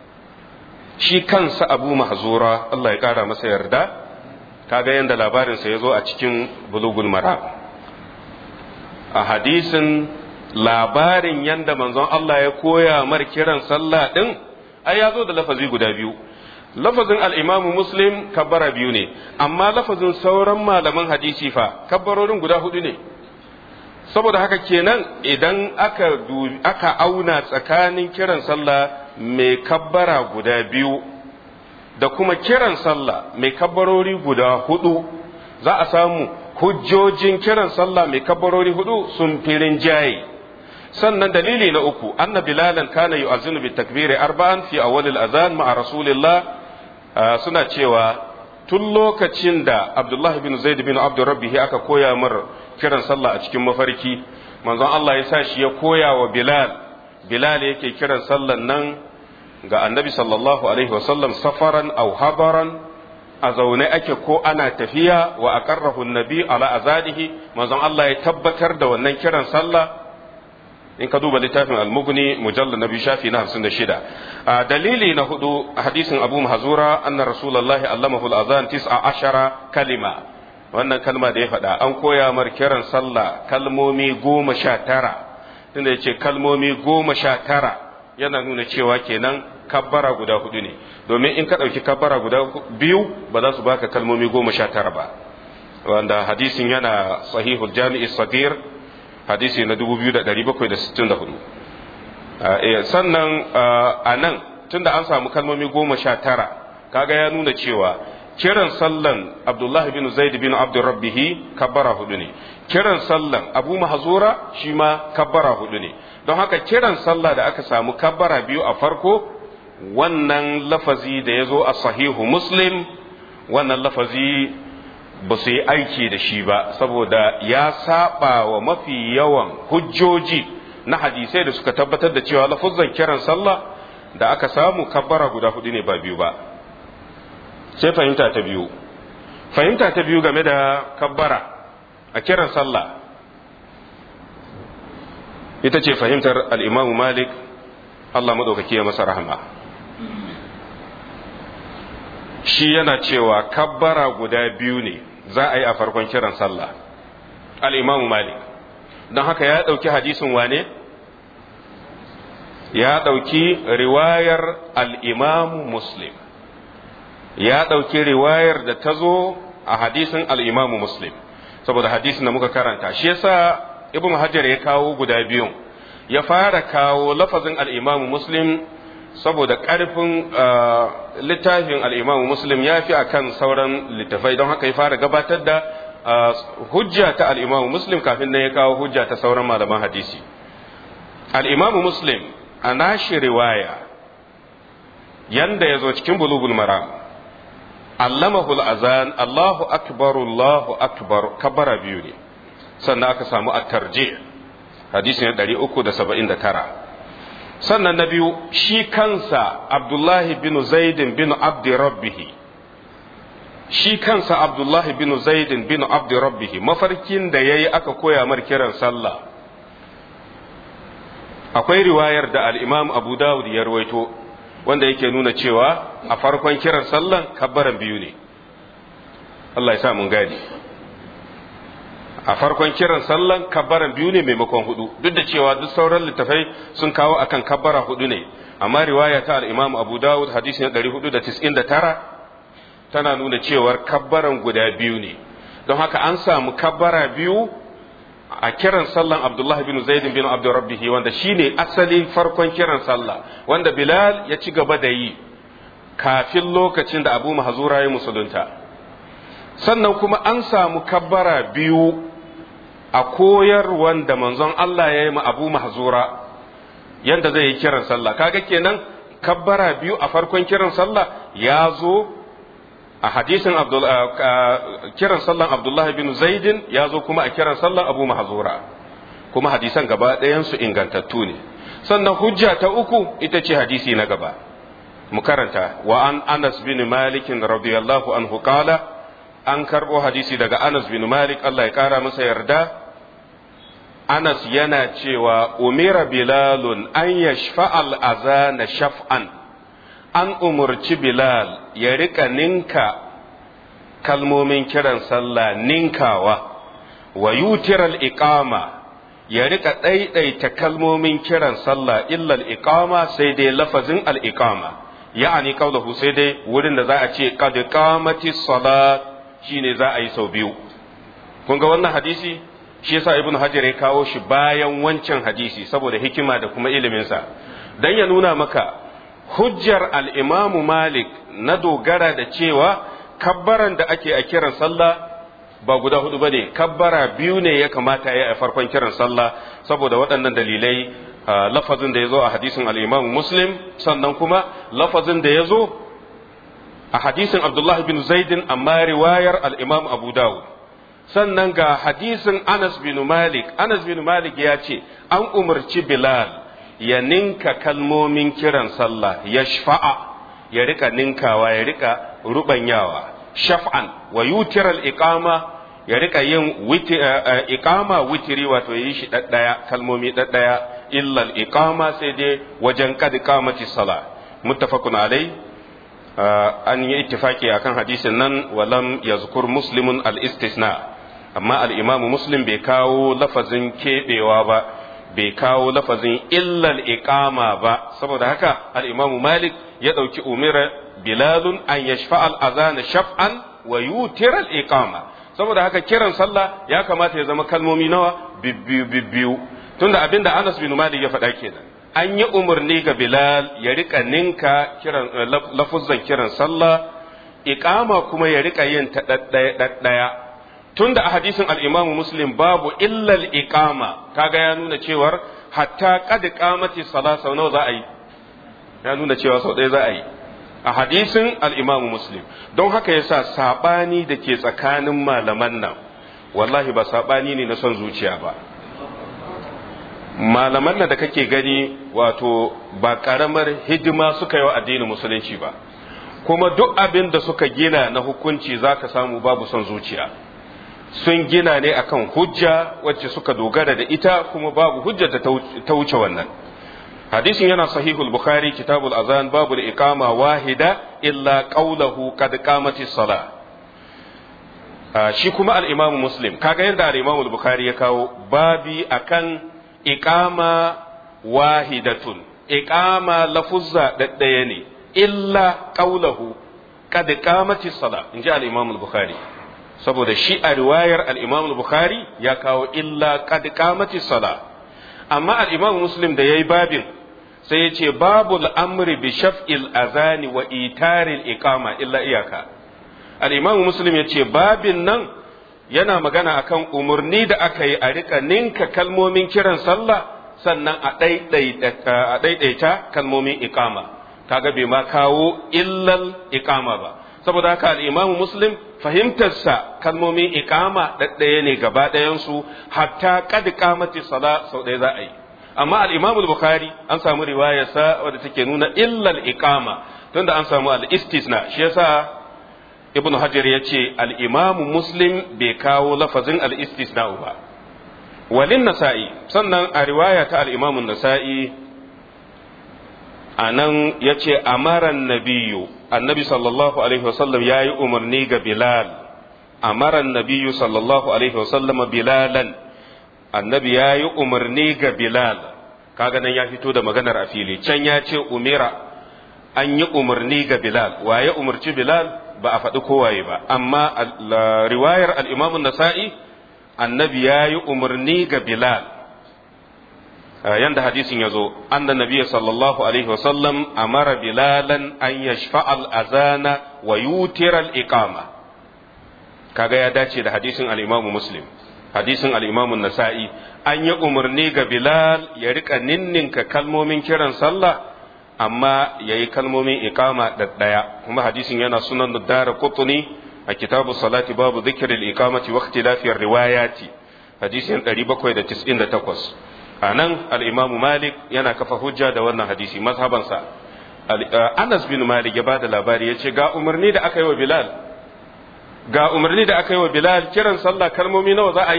Allah ya kara masa yarda kaga yanda labarinsa ya zo a cikin bulugul maram a hadisin labarin yanda manzon Allah ya koya mar kiran sallah din ai ya zo da lafazi guda biyu lafazin al-Imam Muslim kabbara biyu ne amma lafazin sauran malaman hadisi fa kabbarorin guda hudu ne saboda haka kenan idan aka auna tsakanin kiran sallah mai kabbara guda biyu da kuma kiran sallah mai kabbarori guda hudu za a samu hujjojin kiran sallah mai kabbarori hudu sun firin jaye sannan dalili na uku anna bilalan kana yu'azzinu bit takbiri arba'an fi awwal al-adhan ma'a rasulillah suna cewa tun lokacin da Abdullah bin Zaid bin Abd Rabbih aka koya mar kiran sallah a cikin mafarki manzon Allah ya sa shi ya koya wa Bilal yake kiran sallan nan ga Annabi sallallahu alaihi wasallam safaran aw habaran a zaune ake ko ana tafiya wa aqarrahu an-nabi ala azadihi manzon Allah ya tabbatar da wannan kiran sallah in ka duba littafin al-mughni mujallal nabi shafi na 56 dalili na hudu hadisin Abu Mahzura anna rasulullahi allamahu al-adhan 19 kalima wannan kalma da ya faɗa an koya mar kiran sallah kalmomi 19 tunda yace kalmomi 19 yana nuna cewa kenan kabbara guda hudu ne domin in ka dauki kabbara guda biyu ba za su baka kalmomi 19 ba wanda hadisin yana sahihul jami'i sagir hadisi na 2764 sannan a nan tunda an samu kalmomi 19 kaga ya nuna cewa kiran sallan Abdullahi bin Zaid bin Abd Rabbih kabbara hudu ne kiran sallan Abu Mahzura shi ma kabbara hudu ne don haka kiran sallah da aka samu kabbara biyu a farko wannan lafazi da ya zo a sahihu Muslim wannan lafazi ba su yi aiki da shi ba saboda ya saba wa mafi yawan hujjoji na hadisai da suka tabbatar da cewa lafuzan kiran sallah da aka samu kabbara guda hudu ne ba biyu ba sai fahimta ta biyu game da kabbara a kiran sallah ita ce fahimtar al-Imam Malik Allah madaukaki ya masa rahama shi yana cewa kabbara guda biyu ne za a yi a farkon kiran sallah al-Imam Malik don haka ya ɗauki hadisin wane ya ɗauki riwayar al-Imam Muslim ya ɗauki riwayar da ta zo a hadisin al-Imam Muslim saboda hadisin da muka karanta shi yasa Ibn Hajar ya kawo guda biyun ya fara kawo lafazin al-Imam Muslim saboda ƙarfin littafin al-Imam Muslim ya fi akan sauran littafai don haka ya fara gabatar da hujja ta al-Imam Muslim kafin nan ya kawo hujja ta sauran malaman hadisi al-Imam Muslim a nashi riwaya yanda ya zo cikin bulugul maram allamahu al-azan Allahu akbar kabara biyu ne sannan aka samu at-tarjih hadisi ne 379 sannan na biyu shi kansa Abdullahi bin Zaidin bin Abd Rabbih shi kansa Abdullahi bin Zaidin bin Abd Rabbih mafarkin da yayi aka koya mar kiran sallah akwai riwayar da al-Imam Abu Dawud ya rawaito wanda yake nuna cewa a farkon kiran sallan kabbaran biyu ne Allah ya sa mun gane a farkon kiran sallan kabbaran biyu ne maimakon hudu duk da cewa duk sauran littafai sun kawo akan kabbara hudu ne amma riwaya ta al-Imam Abu Dawud hadisi na 499 tana nuna cewar kabbaran guda biyu ne don haka an samu kabbara biyu a kiran sallan Abdullah bin Zaid bin Abd Rabbih wanda shine asali farkon kiran sallah wanda Bilal ya ci gaba da yi kafin lokacin da Abu Mahzura ya musulunta sannan kuma an samu kabbara biyu a koyar wanda manzon Allah ya yi ma Abu Mahzura yanda zai yi kiran sallah kaga kenan kabbara biyu a farkon kiran sallah ya zo a hadisin kiran sallan Abdullah bin Zaidin ya zo kuma a kiran sallan Abu Mahzura kuma hadisan gaba ɗayansu ingantattu ne sannan hujja ta uku ita ce hadisi na gaba mu karanta wa an Anas bin Malik radiyallahu anhu qala an karbo hadisi daga Anas bin Malik Allah ya kara masa yarda Anas yana cewa umira bilalun an yashfa al-azana shaf'an, an umurci Bilal ya rika ninka kalmomin kiran sallah ninkawa, wa yutiral iqama ya rika ɗaiɗaita kalmomin kiran sallah illa al-iqama sai dai lafazin al-iqama, ya'ani qawluhu sai dai wurin da za a ce qad qamati salat shine za a yi sau biyu. Kun ga wannan hadisi shi yasa ibnu hajar ya kawo shi bayan wancan hadisi saboda hikima da kuma iliminsa dan ya nuna maka hujjar al-imamu malik na dogara da cewa kabbaran da ake a kiran sallah ba guda hudu bane, kabbara biyu ne ya kamata ya a farkon kiran sallah saboda waɗannan dalilai, lafazin da ya zo a hadisin al-imamu muslim, sannan kuma lafazin da ya zo a hadisin abdullah bin zaidin amma riwayar al-imamu abu dawud, sannan ga hadisin Anas bin Malik ya ce an umarci Bilal ya ninka kalmomin kiran sallah ya shafa'a, ya rika ninkawa, ya rika rubanyawa, shaf'an wa yutiral iqama, ya rika yin iqama witiri, wato yi shi daddaya, kalmomi daddaya, illa al-iqama sai dai wajen kad qamati salah. Muttafaqun alai, an yi ittifaki akan hadisin nan, walam yazkur muslimun al-istisna, amma al'imamu muslim bai kawo lafazin keɓewa ba, bai kawo lafazin illal iqama ba, saboda haka al'imamu malik ya ɗauki umira bilalun an ya shafa al'azana shaf'an wa yutiral iqama, saboda haka kiran sallah ya kamata ya zama kalmomi nawa bibbiyu, tunda abinda Anas bin Malik ya faɗa kenan, an yi umarni ga Bilal ya rika ninka lafuzan kiran sallah, iqama kuma ya rika yin ta ɗaɗɗaya. Tunda a hadisin al-Imam Muslim babu illal iqama, kaga ya nuna cewar hatta qad qamati salat sau nawa za a yi, ya nuna cewa sau ɗaya za a yi a hadisin al-Imam Muslim. Don haka yasa sabani da ke tsakanin malaman nan wallahi ba sabani ne na son zuciya ba. Malaman nan da kake gani wato ba karamar hidima suka yi wa addinin musulunci ba, kuma duk abin da suka gina na hukunci zaka samu babu son zuciya. Sun gina ne akan hujja wacce suka dogara da ita, kuma babu hujjar da ta wuce wannan. Hadisin yana sahihul Bukhari, kitabul azan, babu iqama wahida illa qawluhu qad qamatis salah. Shi kuma al-Imam Muslim, kaga yadda al-Imam Bukhari ya kawo babi akan iqama wahidatun, iqama lafuzza daddaya ne, illa qawluhu qad qamatis salah, inji al-Imam Bukhari. Saboda shi a riwayar al-Imam Bukhari ya kawo illa qad qamati sala, amma al-Imam Muslim da yayi babin sai ya ce babul amri bi shaf'il azani wa itaril iqama illa iyaka. Al-Imam Muslim ya ce babin nan yana magana akan umurni da aka yi a rika ninka kalmomin kiran sallah, sannan a daidaita kalmomin iqama, kaga bai ma kawo illal iqama ba. Saboda haka al-Imam Muslim fahimtarsa kalmomin iqama ɗaya ne gaba ɗayansu, hatta qad qamati sala sau ɗaya za a yi. Amma al-Imam Bukhari an samu riwayarsa wadda take nuna illal iqama, tunda an samu al-istisna, shi yasa Ibn Hajar ya ce al-Imam Muslim bai kawo lafazin al-istisna ba. Walin Nasa'i, sannan a riwaya ta al-Imam Nasa'i anan ya ce amaran nabiyu, annabi sallallahu alaihi wasallam ya yi umarni ga Bilal, amaran nabiyu sallallahu alaihi wasallam Bilalan, annabi ya yi umarni ga Bilal, kaga nan ya fito da maganar a fili, can ya ce umira, an yi umarni ga Bilal, waye umarci Bilal ba a faɗi kowaye ba, amma riwayar al-Imam Nasa'i annabi ya yi umarni ga Bilal. Yanda hadisin ya zo, annan nabiya sallallahu alaihi wasallam amara bilalan an yashfa al-azana wa yutira al-iqama, kaga ya dace da hadisin al-Imam Muslim, hadisin al-Imam Nasa'i, an yi umarni ga Bilal ya rika ninninka kalmomin kiran sallah, amma yayi kalmomin iqama ɗaya, kuma hadisin yana sunan Daraqutni a kitabu salati babu dhikril iqamati wa ikhtilafi riwayati, hadisin 798. A nan al'imamu Malik yana kafa hujja da wannan hadisi mazhabansa. Anas bin Malik ya ba da labari ya ce ga umarni da aka yi wa Bilal, kiran sallah kalmomi nawa za a yi,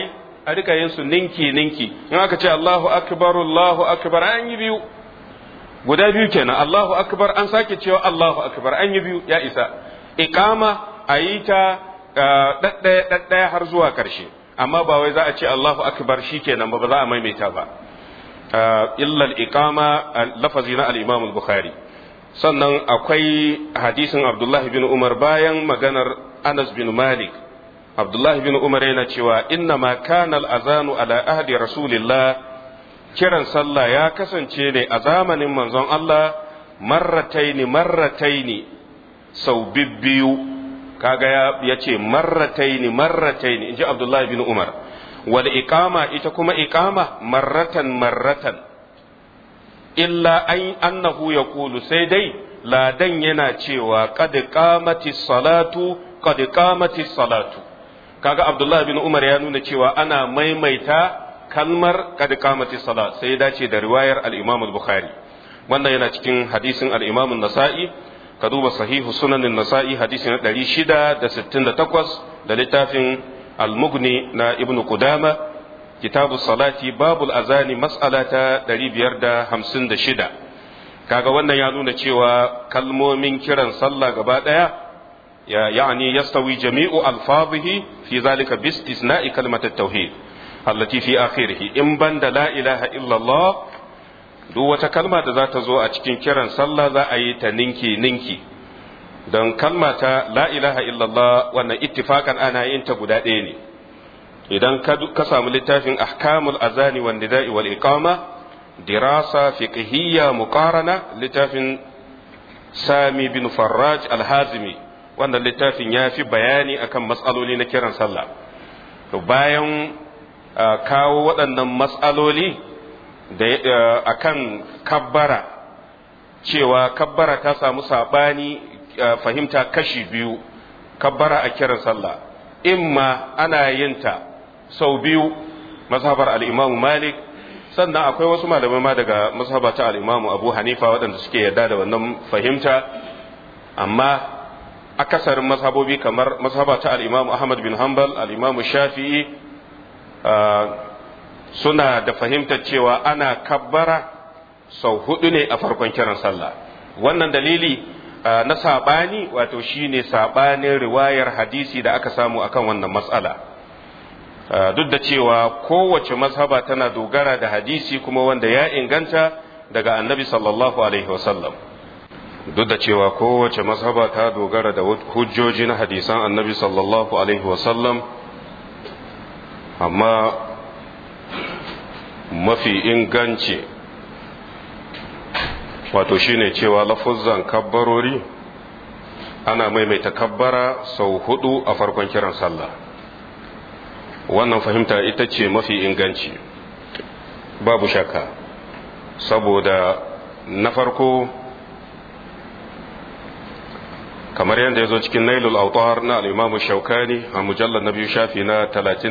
a rika yin su ninki ninki. In aka ce Allahu akbar an yi biyu, guda biyu kenan. Allahu akbar an sake cewa Allahu akbar an yi biyu, ya isa. Iqama a yi ta ɗaɗɗaya har zuwa ƙarshe, amma ba wai za a ce Allahu akbar shikenan ba za a maimaita ba. Illa al-iqama lafazi na al-Imam al-Bukhari. Sannan akwai hadisin Abdullah bin Umar bayan maganar Anas bin Malik. Abdullah bin Umar yana cewa inna ma kana al-azanu ala ahdi Rasulillah, kiran sallah ya kasance ne a zamanin manzon Allah marrataini sau bibbiyu. Kaga ya ce marrataini inji Abdullah bin Umar. Wal iqama ita kuma iqama marratan illa annahu yaqulu, sai dai ladan yana cewa qad qamatis salatu. Kaga Abdullah bin Umar ya nuna cewa ana maimaita kalmar qad qamatis salat, sai ya dace da riwayar al-Imam al-Bukhari. Wannan yana cikin hadisin al-Imam an-Nasa'i, ka duba sahihu sunan an-Nasa'i hadisi na 668 da littafin al-Mughni na Ibn Qudama, kitabu salati babul azani mas'ala ta 556. Kaga wannan ya nuna cewa kalmomin kiran sallah gaba daya yani yastawi jami'u alfazihi fi zalika bi istisna'i kalimat at-tauhid allati fi akhirih. In banda la ilaha illallah, duk wata kalma da za ta zo a cikin kiran sallah za a yi ta ninki don kalma ta la ilaha illallah wannan ittifakan ana yin ta guda ɗaya ne. Idan ka samu littafin ahkamul azani wan nida'i wal iqama, dirasa fiqhiyya muqarana, littafin Sami bin Farraj al-Hazimi, wannan littafin ya fi bayani akan matsaloli na kiran sallah. To bayan kawo waɗannan matsaloli da akan kabbara, cewa kabbara ta samu sabani fahimta kashi biyu, kabbara a kiran sallah imma ana yin ta sau biyu, mazhabar al-Imam Malik, sannan akwai wasu malamai ma daga mazhaba ta al-Imam Abu Hanifa waɗanda suke yarda da wannan fahimta, amma akasarin mazhabobi kamar mazhaba ta al-Imam Ahmad bin Hanbal, al-Imam Shafi'i suna da fahimtar cewa ana kabbara sau hudu ne a farkon kiran sallah. Wannan dalili na sabani wato shine sabanin riwayar hadisi da aka samu akan wannan matsala. Duk da cewa kowace mazhaba tana dogara da hadisi kuma wanda ya inganta daga annabi sallallahu alaihi wasallam. Duk da cewa kowace mazhaba ta dogara da hujjoji na hadisan annabi sallallahu alaihi wasallam, amma mafi inganci wato shine cewa lafuzzan kabbarori ana maimaita kabbara sau hudu a farkon kiran sallah. Wannan fahimta ita ce mafi inganci babu shakka, saboda na farko kamar yadda ya zo cikin Nailul Awtar na al-Imam Shawkani a mujallar na biyu shafi na 37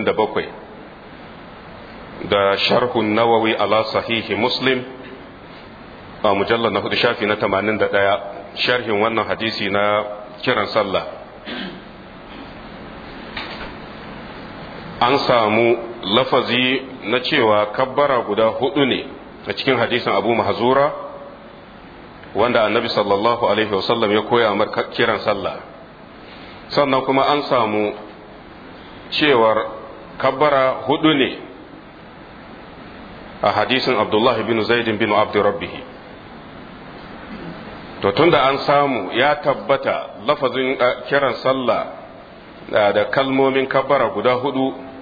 da sharhun Nawawi ala sahihi Muslim a mujallar na 4 shafi na 81 sharhin wannan hadisi na kiran sallah. An samu lafazi na cewa kabbara guda hudu ne a cikin hadisin Abu Mahzura wanda annabi sallallahu alaihi wasallam ya koya mar kiran sallah. Sannan kuma an samu cewar kabbara hudu ne a hadisin Abdullah bin Zaid bin Abd Rabbih. To tunda an samu ya tabbata lafazin kiran sallah da kalmomin kabbara guda hudu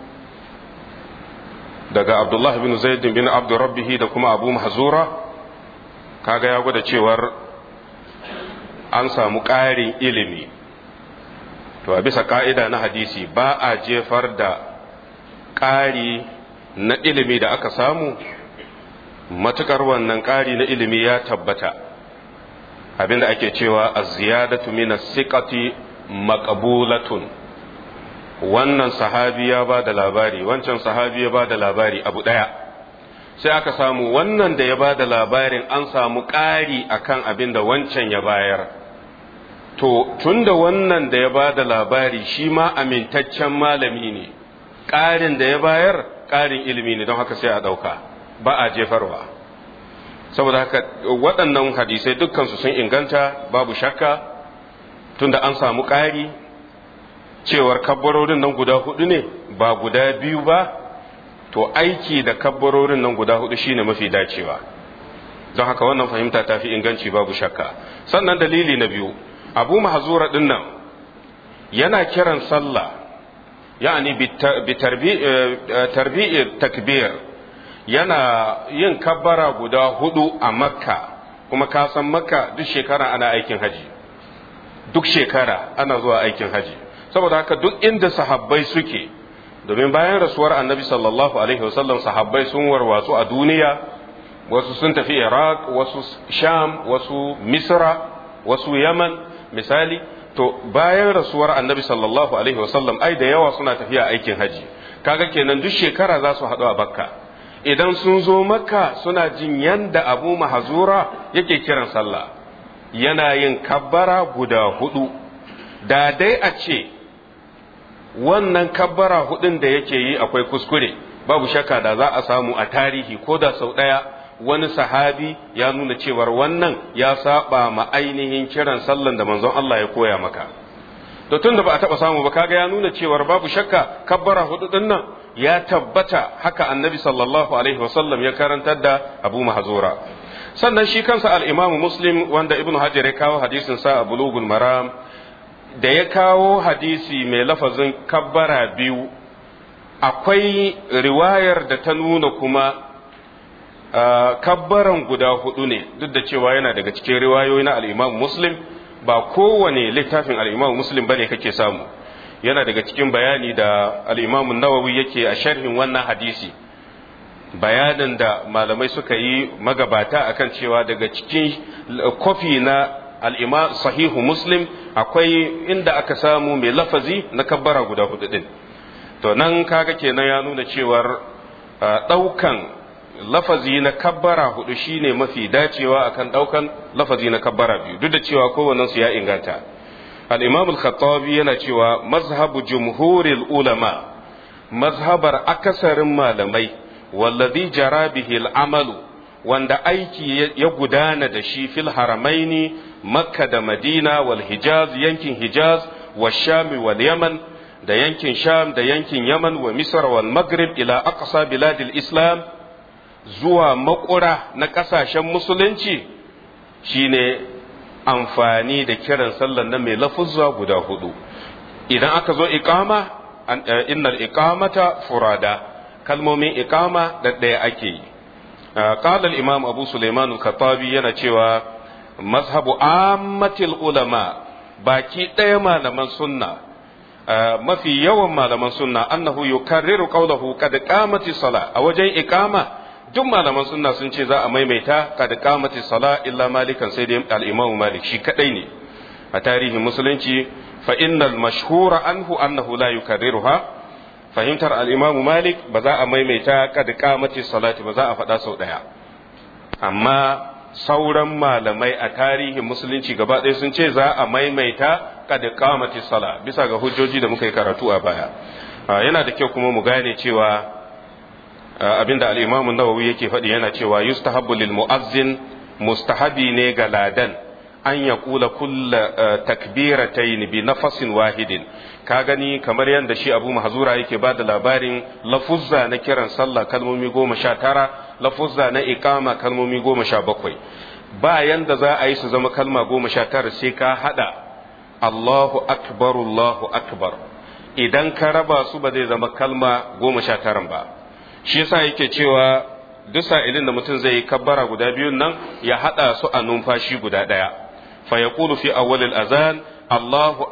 daga Abdullah bin Zaid bin Abd Rabbih da kuma Abu Mahzura, kaga ya gwada cewar an samu ƙarin ilimi. To a bisa ka'ida na hadisi ba a jefar da ƙari na ilimi da aka samu matukar wannan ƙari na ilimi ya tabbata. Abinda ake cewa az-ziyadatu min as-siqati maqbulatun. Wannan sahabi ya ba da labari, wancan sahabi ya ba da labari abu ɗaya, sai aka samu wannan da ya ba da labarin an samu ƙari akan abin da wancan ya bayar. To tunda wannan da ya ba da labari shi ma amintaccen malami ne, ƙarin da ya bayar ƙarin ilimi ne don haka sai a ɗauka ba a jefarwa saboda haka waɗannan hadisai dukkansu sun inganta babu shakka tunda an samu ƙari cewar kabbarorin nan guda hudu ne ba guda biyu ba to aiki da kabbarorin nan guda hudu shine mafi dacewa don haka wannan fahimta ta fi inganci babu shakka sannan dalili na biyu abu mahzura din nan yana kiran sallah yani bi tarbi'i takbir yana yin kabbara guda hudu a makka kuma ka san makka duk shekara ana aikin haji duk shekara ana zuwa aikin haji saboda haka duk inda sahabbai suke domin bayan rasuwar annabi sallallahu alaihi wasallam sahabbai sun warwatsu a duniya wasu sun tafi iraq wasu sham wasu misra wasu yaman misali to bayan rasuwar annabi sallallahu alaihi wasallam ai da yawa suna tafiya aikin haji kaga kenan duk shekara za su haɗu a bakka idan sun zo makka suna jin yanda abu mahzura yake kiran sallah yana yin kabbara guda hudu da dai a ce wannan kabbara hudun da yake yi akwai kuskure babu shakka da za a samu a tarihi ko da sau daya wani sahabi ya nuna cewar wannan ya saba ma ainihin kiran sallan da manzon Allah ya koya maka to tunda ba a taba samu ba kaga ya nuna cewar babu shakka kabbara hudu din nan ya tabbata haka annabi sallallahu alaihi wasallam ya karantar da Abu Mahzura sannan shi kansa al-Imam Muslim wanda Ibn Hajar ya kawo hadisin sa a Bulughul Maram da ya kawo hadisi mai lafazin kabbara biyu akwai riwayar da ta nuna kuma kabbaran guda hudu ne duk da cewa yana daga cikin riwayoyi na al-Imam Muslim ba kowane littafin al-Imam Muslim bane kake samu yana daga cikin bayani da al-Imam Nawawi yake a sharhin wannan hadisi bayanin da malamai suka yi magabata akan cewa daga cikin kofi na al-Imam Sahihu Muslim akwai inda aka samu mai lafazi na kabbara guda hudu din to nan kaga kenan ya nuna cewar daukan lafazi na kabbara hudu shine mafi dacewa akan daukan lafazi na kabbara biyu duk da cewa kowannen su ya inganta al-Imam al-Khattabi yana cewa mazhabu jumhuril ulama mazhabar akasarin malamai wallazi jara bihi al-amalu wanda aiki ya gudana da shi fil haramaini makka da madina wal hijaz yankin hijaz wa sham wal yaman da yankin sham da yankin yaman wa misr wal maghrib ila aqsa biladil islam zuwa makura na kasashen musulunci shine amfani da kiran sallan nan mai lafuzza guda hudu idan aka zo iqama innal iqamata furada kalmomin iqama da daya ake yi qala al imam abu sulaiman al-khattabi yana cewa mazhabu ammatil ulama baki daya malaman sunna mafi yawan malaman sunna annahu yukarriru qawluhu qad qamati sala a wajen iqama duk malaman sunna sun ce za a maimaita kad qamati sala illa malikan sai dai al-imam malik shi kadai ne a tarihin musulunci fa innal mashhura anhu annahu la yukarriruha fahimtar al-imam malik ba za a maimaita kad qamati salati ba za a faɗa sau daya amma sauran malamai a tarihin musulunci gaba ɗaya sun ce za a maimaita kad qamati sala bisa ga hujjoji da muka yi karatu a baya yana da kyau kuma mu gane cewa abinda al-Imam an-Nawawi yake faɗi yana cewa yustahabbu lil mu'azzin mustahabi ne ga ladan an ya kula kulla takbiratayn bi nafasin wahidin ka gani kamar yadda shi Abu Mahzura yake ba da labarin lafuzza na kiran sallah kalmomi 19 lafuzza na iqama kalmomi 17 ba yanda za a yi su zama kalma 19 sai ka hada Allahu akbar idan ka raba su ba zai zama kalma 19 ba shi yasa yake cewa duk sa'ilin da mutum zai yi kabbara guda biyun nan ya hada su a numfashi guda daya fa yaqulu fi awwal al-azan Allahu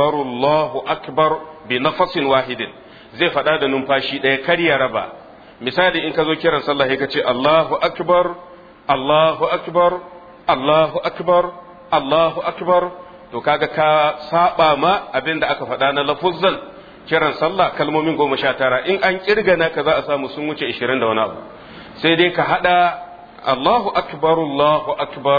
akbar bi nafasin wahidin zai fada da numfashi daya kar ya raba misali in ka zo kiran sallah sai ka ce Allahu akbar Allahu akbar Allahu akbar Allahu akbar to kaga ka saba ma abinda aka faɗa na lafuzzan kiran sallah kalmomin 19 in an kirga naka za a samu sun wuce 20 da wani abu sai dai ka hada Allahu akbar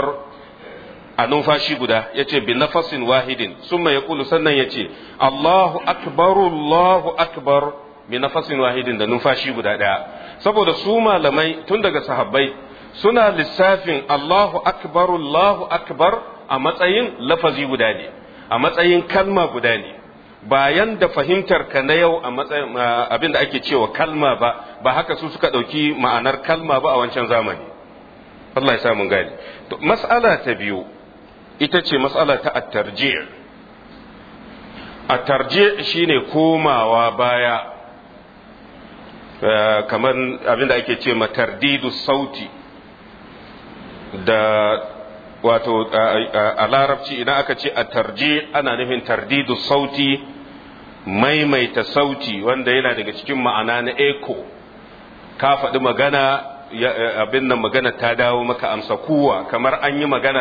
a numfashi guda yace bi nafasin wahidin summa yaqulu sannan yace Allahu akbar bi nafasin wahidin da numfashi guda ɗaya saboda su malamai tun daga sahabbai suna lissafin Allahu akbar a matsayin lafazi guda ne a matsayin kalma guda ne bayan da fahimtar ka na yau a matsayin abin da ake cewa kalma ba haka su suka ɗauki ma'anar kalma ba a wancan zamani Allah ya samu gani to mas'ala ta biyu ita ce mas'ala ta at-tarji' at-tarji' shine komawa baya kamar abin da ake ce matardidu sauti da wato a larabci idan aka ce a tarji ana nufin tardidu sauti maimaita sauti wanda yana daga cikin ma'ana na echo ka faɗi magana abin nan magana ta dawo maka amsa kuwa kamar an yi magana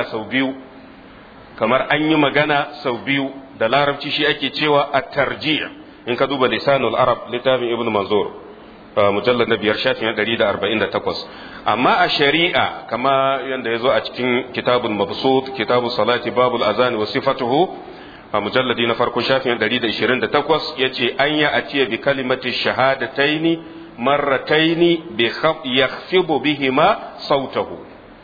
sau biyu da larabci shi ake cewa a tarji in ka duba lisanul arab littafin ibn manzur mujallar na 5 shafin 148 amma a shari'a kama yadda ya zo a cikin kitabul mabsut kitabul salati babul azani wa sifatuhu a mujalladi na farko shafin 128 yace an ya atiya bi kalimati shahadataini marrataini bi yakhfidu bihima sautahu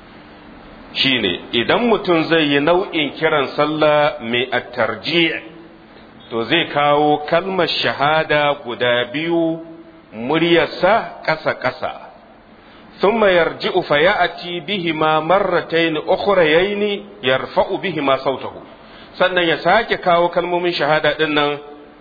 shine idan mutum zai yi nau'in kiran sallah mai at-tarji' to zai kawo kalmar shahada guda biyu muryarsa ƙasa-ƙasa ثم يرجع فيأتي بهما مرتين أخريين يرفع بهما صوته sannan ya sake kawo kalmomin shahada din nan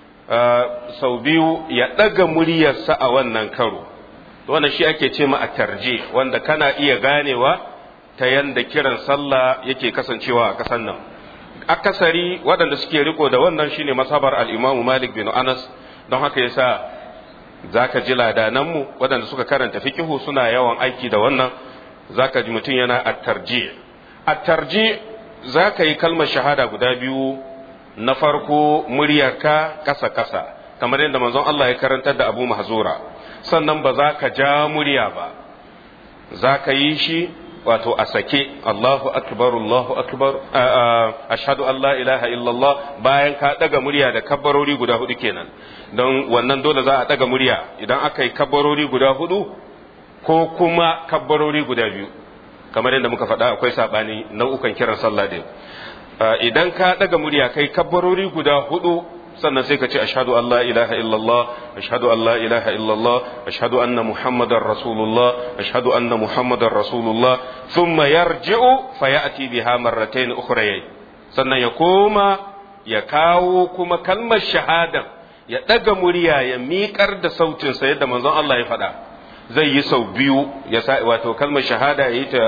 sau biyu ya ɗaga muryarsa a wannan karo wannan shi ake ce ma a tarji wanda kana iya ganewa ta yanda kiran sallah yake kasancewa a ƙasan nan akasari waɗanda suke riko da wannan shine masabar al-Imam Malik bin Anas don haka yasa zaka ji ladananmu waɗanda suka karanta fikihu suna yawan aiki da wannan zaka ji mutum yana at-tarji zaka yi kalmar shahada guda biyu na farko muryarka kasa kamar yadda manzon Allah ya karantar da Abu Mahzura sannan ba za ka ja murya ba zaka yi shi wato a sake Allahu akbar ashhadu an la ilaha illallah bayan ka daga murya da kabbarori guda hudu kenan don wannan dole za a daga murya idan aka yi kabbarori guda hudu ko kuma kabbarori guda biyu kamar yadda muka faɗa akwai sabani nau'ukan kiran sallah din idan ka daga murya kai kabbarori guda hudu sannan sai ka ce ashhadu an la ilaha illallah ashhadu an la ilaha illallah ashhadu anna muhammadar rasulullah ashhadu anna muhammadar rasulullah thumma yarji'u fayati biha marratayn ukhrayn sannan ya koma ya kawo kuma kalmar shahada ya daga murya ya miƙar da sautin sa yadda manzon Allah ya faɗa zai yi sau biyu ya sa wato kalmar shahada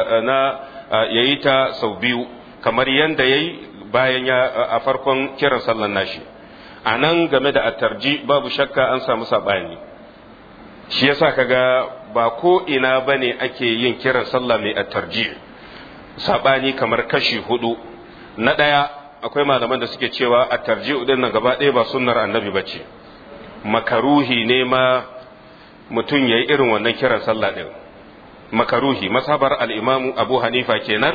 yayi ta sau biyu kamar yanda yayi bayan a farkon kiran sallar nashi a nan game da attarji babu shakka an samu saɓani shi yasa kaga ba ko ina bane ake yin kiran sallah mai attarji saɓani kamar kashi hudu na ɗaya akwai malaman da suke cewa attarji din nan gaba ɗaya ba sunnar annabi bace makaruhi ne ma mutum yayi irin wannan kiran sallah din makaruhi masabar al-imamu Abu Hanifa kenan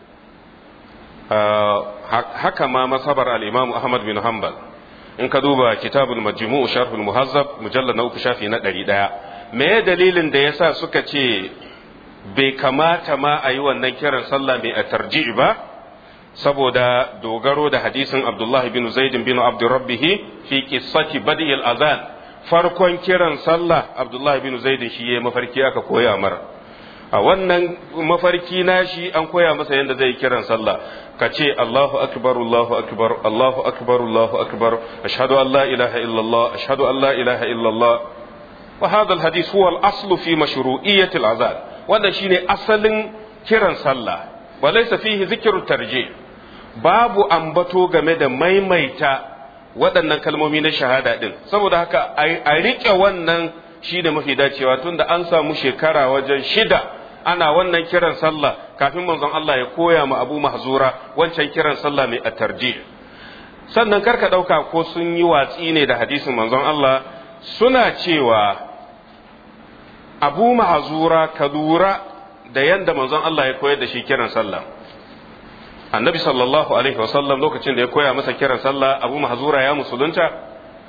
haka ma masabar al-imamu Ahmad bin Hanbal in ka duba kitabul majmu' sharhul muhazzab mujallad na 3 shafi na 100 me dalilin da yasa suka ce bai kamata ma a yi wannan kiran sallah mai tarji ba saboda dogaro da hadisin Abdullah bin Zaid bin Abd Rabbih fi qissati bad'il azan farkon kiran sallah Abdullah bin Zaid shi yayi mafarki aka koya mar a wannan mafarki nashi an koya masa yadda zai kiran sallah ka ce Allahu akbar Allahu akbar Allahu akbar Allahu akbar ashhadu an la ilaha illallah ashhadu an la ilaha illallah wa hadha alhadith huwa al-aslu fi mashru'iyyati al-azan wannan shine asalin kiran sallah wa laysa fihi dhikru tarjih babu ambato game da maimaita waɗannan kalmomi na shahada din saboda haka a rike wannan shi da mafi dacewa tunda an samu shekara wajen 6 ana wannan kiran sallah kafin manzon Allah ya koya ma Abu Mahzura wancan kiran sallah mai at-tarjih sannan karka dauka ko sun yi watsi ne da hadisin manzon Allah suna cewa Abu Mahzura ka lura da yanda manzon Allah ya koyar da shi kiran sallah annabi sallallahu alaihi wasallam lokacin da ya koya masa kiran sallah Abu Mahzura ya musulunta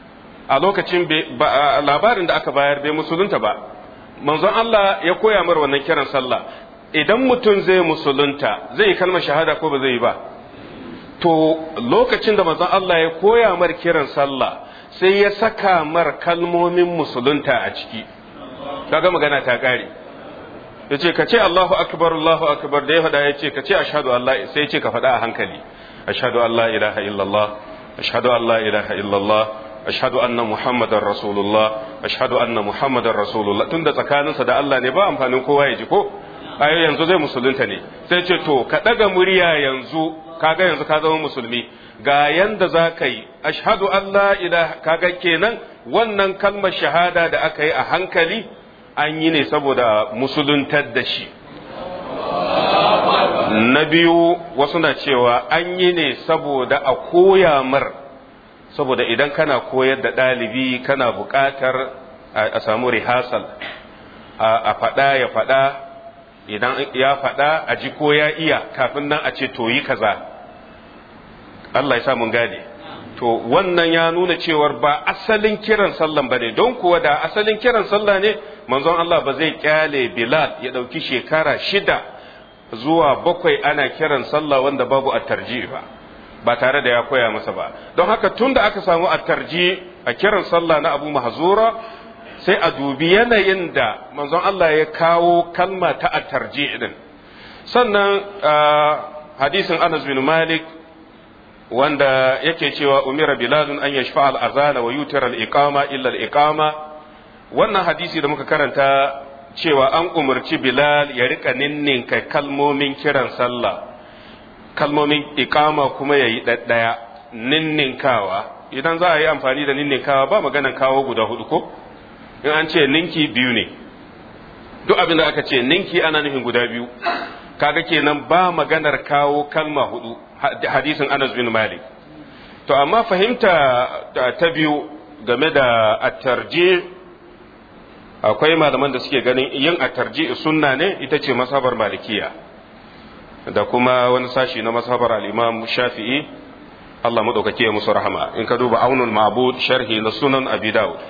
a lokacin labarin da aka bayar bai musulunta ba, manzon Allah ya koya mar wannan kiran sallah. Idan mutum zai musulunta zai yi kalmar shahada ko ba zai yi ba? To lokacin da manzon Allah ya koya mar kiran sallah sai ya saka mar kalmomin musulunta a ciki, kaga magana ta kare. Ya ce ka ce Allahu akbar Allahu akbar, da ya faɗa ya ce ka ce ashhadu an la, sai ya ce ka faɗa a hankali, ashhadu an la ilaha illallah, ashhadu an la ilaha illallah, ashhadu anna muhammadar rasulullah, ashhadu anna muhammadar rasulullah. Tunda tsakaninsa da Allah ne ba amfanin kowa ya ji ko ayo yanzu zai musulunta ne, sai ce to ka daga murya yanzu, kaga yanzu ka zama musulmi, ga yanda za ka yi ashhadu an la ilaha, kaga kenan wannan kalmar shahada da aka yi a hankali an yi ne saboda musuluntar da shi. Na biyu wasu na cewa an yi ne saboda a koya mar, saboda idan kana koyar da ɗalibi kana buƙatar a samu rihasal, a faɗa ya faɗa, idan ya faɗa a ji ko ya iya kafin nan a ce to yi kaza. Allah ya sa mun gane. To wannan ya nuna cewar ba asalin kiran sallan bane, don kuwa da asalin kiran sallah ne manzon Allah ba zai kyale Bilal ya ɗauki shekara 6 zuwa 7 ana kiran sallah wanda babu at-tarji ba tare da ya koya masa ba. Don haka tunda aka samu at-tarji a kiran sallah na Abu Mahzura, sai a dubi yanayin da manzon Allah ya kawo kalma ta at-tarji din. Sannan hadisin Anas bin Malik wanda yake cewa umira biladun an yashfa al-azana wa yutira al-iqama illa al-iqama, wannan hadisi da muka karanta cewa an umarci Bilal ya rika ninninka kalmomin kiran sallah, kalmomin iqama kuma yayi daddaya, ninninkawa. Idan za a yi amfani da ninninkawa ba maganan kawo guda hudu ko, in an ce ninki biyu ne, duk abin da aka ce ninki ana nufin guda biyu, kaga kenan ba maganar kawo kalma hudu, hadisin Anas bin Malik. To amma fahimta ta biyu game da at-tarji, akwai malaman da suke ganin yin at-tarji sunna ne, ita ce mazhabar Malikiya da kuma wani sashi na mazhabar al-Imam Shafi'i, Allah madaukake ya musu rahama. In ka duba Aunul Ma'bud sharhi na Sunan Abi Dawud,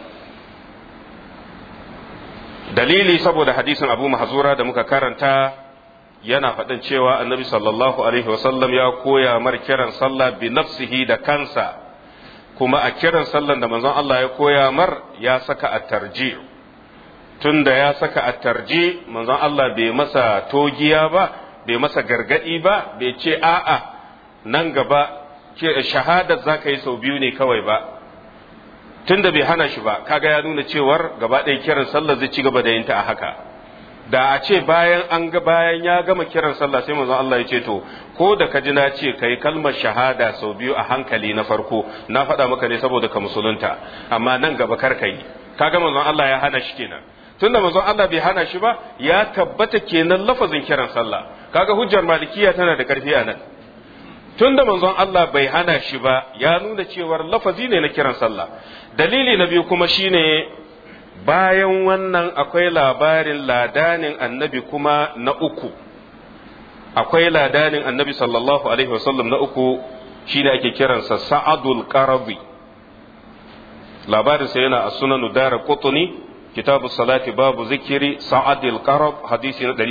dalili saboda hadisin Abu Mahzura da muka karanta yana faɗin cewa annabi sallallahu alaihi wasallam ya koya mar kiran sallah bi nafsihi da kansa, kuma a kiran sallan da manzon Allah ya koya mar ya saka at-tarji. Tunda ya saka at-tarji, manzon Allah bai masa togiya ba, bai masa gargadi ba, bai ce a'a nan gaba shahada zaka yi sau biyu ne kawai ba, tunda bai hana shi ba, kaga ya nuna cewar gaba ɗaya kiran sallah zai ci gaba da yin ta a haka. Da a ce bayan ya gama kiran sallah sai manzon Allah ya ce to ko da ka ji na ce kai kalmar shahada sau biyu a hankali na farko, na faɗa maka ne saboda ka musulunta, amma nan gaba kar ka yi. Kaga manzon Allah ya hana shi kenan. Tunda manzon Allah bai hana shi ba, ya tabbata kenan lafazin kiran sallah. Kaga hujjar Malikiya tana da ƙarfi a nan. Tunda manzon Allah bai hana shi ba, ya nuna cewar lafazi ne na kiran sallah. Dalili na biyu kuma shine bayan wannan akwai labarin ladanin annabi kuma na uku, akwai ladanin annabi sallallahu alaihi wasallam na uku, shine ake kiransa Sa'adul Qarabi. Labarinsa yana a Sunan Daraqutni, kitabu salati babu zikiri Sa'adul Qarab, hadisi na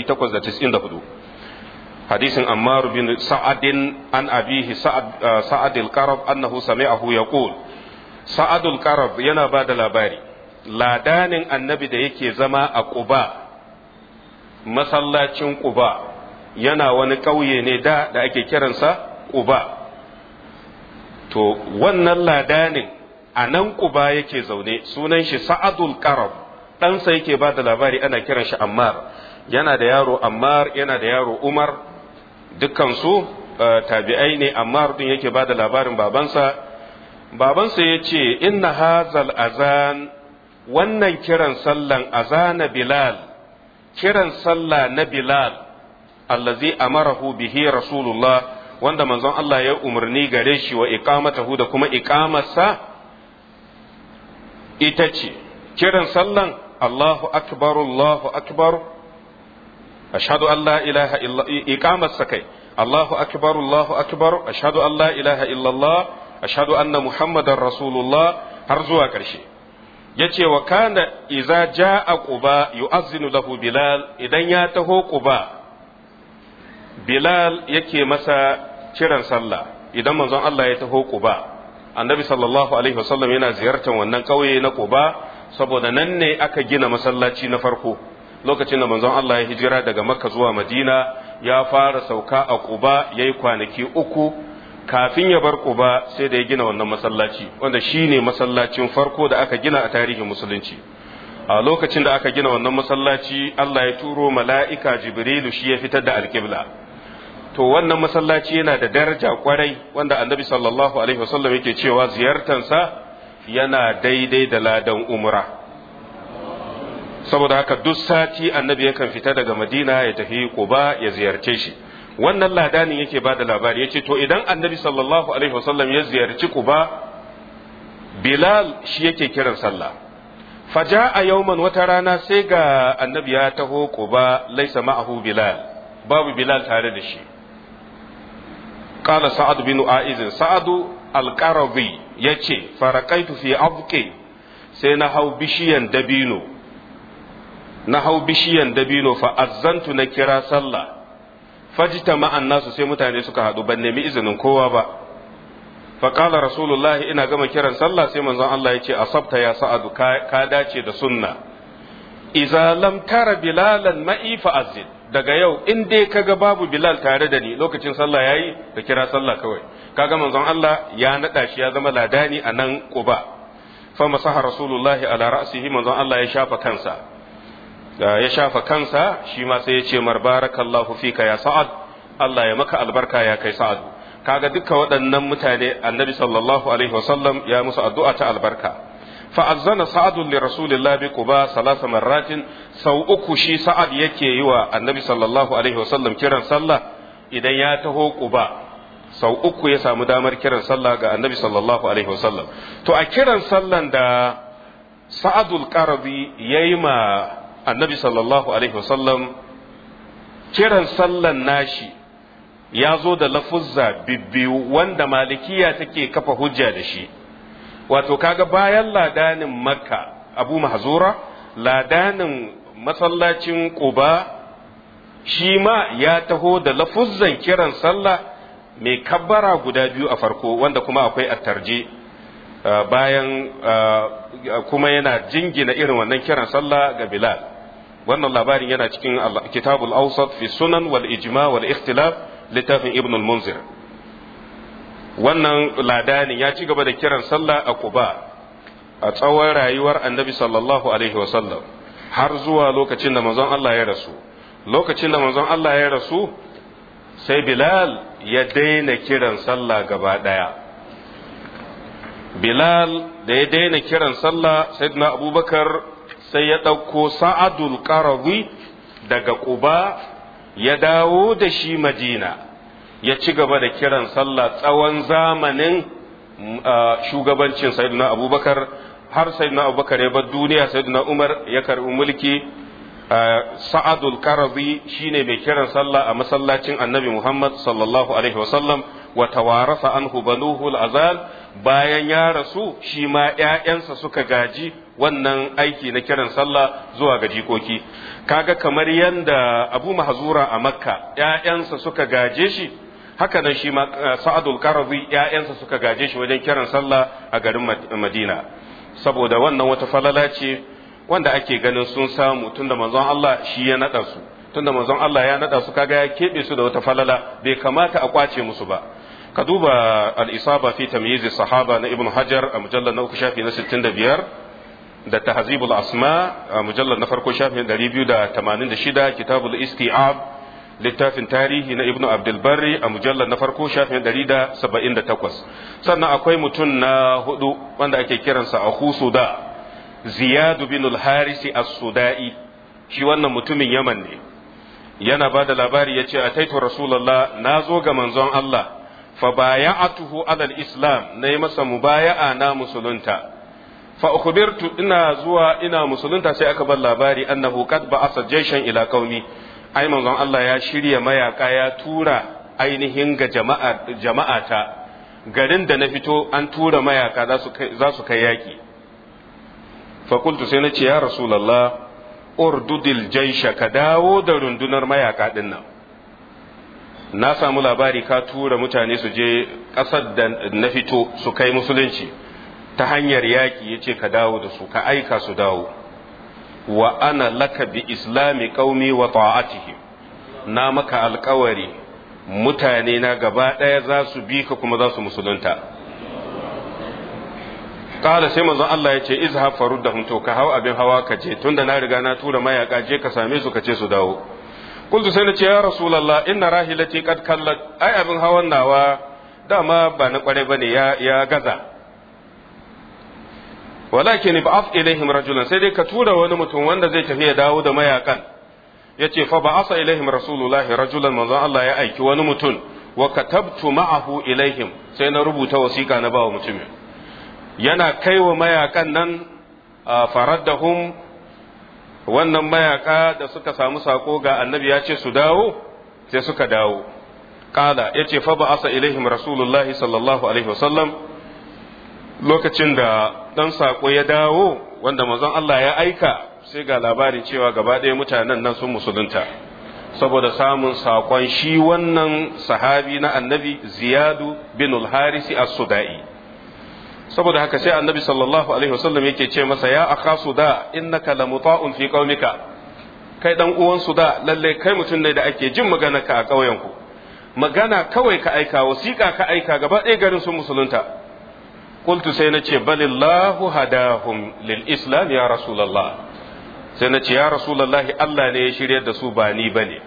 894. hadisin Ammar bin Sa'adin an abihi Sa'adul Qarab annahu sami'ahu yaqul, Sa'adul Qarab yana ba da labari ladanin annabi da yake zama a Quba, masallacin Quba, yana wani ƙauye ne da ake kiransa Quba. To wannan ladanin a nan Quba yake zaune, sunan shi Sa'adul Qarab, ɗansa yake ba da labari ana kiran shi Ammar. Yana da yaro Ammar, yana da yaro Umar, dukkansu tabi'ai ne. Ammar din yake ba da labarin babansa. Babansa ya ce, inna hazal azan, wannan kiran sallan azana Bilal, kiran sallah na Bilal, allazi amarahu bihi Rasulullah, wanda manzon Allah ya umarni gare shi wa iqamatahu da kuma iqamarsa, ita ce kiran sallan Allahu akbar Allahu akbar, ashhadu an la ilaha illa, iqamarsa kai Allahu akbar ashhadu an la ilaha illallah, ashhadu anna Muhammadar Rasulullah, har zuwa ƙarshe. Yace wa kana iza jaa Quba yu'azzinu lahu Bilal, idan ya taho Quba Bilal yake masa kiran sallah. Idan manzon Allah ya taho Quba, annabi sallallahu alaihi wasallam yana ziyartar wannan ƙauye na Quba saboda nan ne aka gina masallaci na farko. Lokacin da manzon Allah ya hijira daga Makka zuwa Madina, ya fara sauka a Quba yayi kwanaki 3 kafin ya bar Quba, sai da ya gina wannan masallaci wanda shine masallacin farko da aka gina a tarihin musulunci. A lokacin da aka gina wannan masallaci, Allah ya turo mala'ika Jibrilu shi ya fitar da alƙibla. To wannan masallaci yana da daraja kwarai, wanda annabi sallallahu alaihi wasallam yake cewa ziyartansa yana daidai da ladan umra. Saboda haka duk sati annabi yakan fita daga Madina ya tafi Quba ya ziyarce shi. Wannan ladanin yake bada labari, yace to idan annabi sallallahu alaihi wasallam ya ziyarci Quba, Bilal shi yake kiran sallah. Faja'a yawman, wata rana sai ga annabi ya taho Quba, laisa ma'ahu Bilal, babu Bilal tare da shi. Qala Sa'ad bin Aiz, Sa'ad al-Qarabi yace faraqaitu fi abqi, sai na hau bishiyan dabino fa azzantu, na kira sallah. Fajita ma'an nasu, sai mutane suka haɗu, ban nemi izinin kowa ba. Faƙala Rasulullahi, ina gama kiran sallah sai manzon Allah ya ce, asabta ya Sa'adu, ka dace da sunna. Iza lam tara Bilalan ma'i fa'azzin, daga yau in dai kaga babu Bilal tare da ni lokacin sallah yayi, ka kira sallah kawai. Kaga manzon Allah ya naɗa shi ya zama ladani a nan Quba. Fa masaha Rasulullahi ala ra'sihi, manzon Allah ya shafa kansa, shi ma sai ya ce mar barakallahu fika ya Sa'ad, Allah ya maka albarka ya kai Sa'ad. Kaga duka waɗannan mutane annabi sallallahu alaihi wasallam ya musu addu'a ta albarka. Fa'azzana Sa'adun li Rasulillah bi Quba 3 marratin, sau 3 shi Sa'ad yake yi wa annabi sallallahu alaihi wasallam kiran sallah idan ya taho Quba. Sau 3 ya samu damar kiran sallah ga annabi sallallahu alaihi wasallam. To a kiran sallan da Sa'adul Qarabi yayi ma annabi sallallahu alaihi wasallam, kiran sallan nashi ya zo da lafuzza bibbiyu wanda malikiya take kafa hujja da shi. Wato kaga bayan ladanin Makka Abu Mahzura, ladanin masallacin Quba shi ma ya taho da lafuzzan kiran sallah mai kabbara guda biyu a farko, wanda kuma akwai attarji bayan kuma yana jingina irin wannan kiran sallah ga Bilal. Wannan labarin yana cikin kitabul awsat fi sunan wal ijma wal ikhtilaf, littafin Ibn al-Munzir. Wannan ladanin ya ci gaba da kiran sallah a Quba a tsawon rayuwar annabi sallallahu alaihi wasallam har zuwa lokacin da manzon Allah ya rasu. Lokacin da manzon Allah ya rasu, sai Bilal ya daina kiran sallah gaba daya. Bilal da ya daina kiran sallah, sayyidina Abubakar sai ya ɗauko Sa'adul Qarabi daga Quba ya dawo da shi Madina, ya ci gaba da kiran sallah tsawon zamanin shugabancin sayyidina Abubakar, har sayyidina Abubakar ya bar duniya, sayyidina Umar ya karɓi mulki. Sa'adul Qarabi shine mai kiran sallah a masallacin Annabi Muhammad sallallahu alaihi wasallam, wa tawarasa anhu banuhu al-azal. Bayan ya rasu, shi ma ƴaƴansa suka gaji wannan aiki na kiran sallah zuwa ga jikoki. Kaga kamar yanda Abu Mahzura a Makka ƴaƴansa suka gaje shi, haka nan shi ma Sa'adul Qarabi ƴaƴansa suka gaje shi wajen kiran sallah a garin Madina. Saboda wannan wata falala ce wanda ake ganin sun samu tunda manzon Allah shi ya nada su, tunda manzon Allah ya nada su, kaga ya kebe su da wata falala, bai kamata a kwace musu ba. Ka duba al-isaba fi tamyiz sahaba na Ibn Hajar a mujallal na 3 shafi na 65, da tahzibul asma a mujallal na farko shafi 286, kitabul isti'ab littafin tarihi na Ibn Abdul Barri a mujallal na farko shafi 178. Sannan akwai mutum na hudu wanda ake kiransa Akhu Suda, Ziyad bin al-Harisi as-Sudai. Shi wannan mutumin Yaman ne, yana ba da labari yace ataitu Rasulullah, nazo ga manzon Allah, fa baya'atuhu ala al-islam, nayi masa mubaya'a na musulunta. Fa ukhbirtu, ina zuwa ina musulunta sai aka bar labari annahu qad ba'asa jayshan ila qaumi, ai manzon Allah ya shirya mayaka ya tura ainihin ga jama'ata garin da na fito an tura mayaka za su kai yaki fakultu sai na ce ya rasulallah urdudil jaisha ka dawo da rundunar mayaka din nan na samu labari ka tura mutane su je ƙasar da na fito su kai musulunci ta hanyar yaƙi ya ce ka dawo da su ka aika su dawo wa ana laka bi islami qaumi wa ta'atihim na maka alƙawari mutane na gaba ɗaya za su bi ka kuma za su musulunta kala sai manzon Allah ya ce izhab faruddahum to ka hau abin hawa ka je tunda na riga na tura mayaka je ka same su ka ce su dawo kuntu sai na ce ya rasulullah inna rahilati qad kallat ai abin hawan nawa dama ba na kware bane ya gaza walakin ba'ath ilaihim rajulan sai dai ka tura wani mutum wanda zai tafi ya dawo da mayakan yace fa ba'asa ilaihim rasulullah rajulan manzon Allah ya aiki wani mutum wa katabtu ma'ahu ilaihim sai na rubuta wasiƙa na bawa mutumin yana kaiwa mayakan nan faraddahum wannan mayaka da suka samu sako ga annabi ya ce su dawo sai suka dawo kala yace fa ba'asa ilaihim rasulullahi sallallahu alaihi wasallam lokacin da dan sako ya dawo wanda manzon Allah ya aika sai ga labarin cewa gaba ɗaya mutanen nan sun musulunta saboda samun sakon shi wannan sahabi na annabi Ziyadu bin al-Harisi as-Sudai saboda haka sai annabi sallallahu alaihi wasallam yake ce masa ya akha suda innaka lamuta'un fi qaumika kai dan uwan suda lalle kai mutum ne da ake jin magana ka a ƙauyen ku magana kawai ka aika wasiƙa ka aika gaba ɗaya garin sun musulunta qultu sai nace balillahu hadahum lil islam ya rasulullah sai nace ya rasulullah Allah ne ya shiryar da su ba ni bane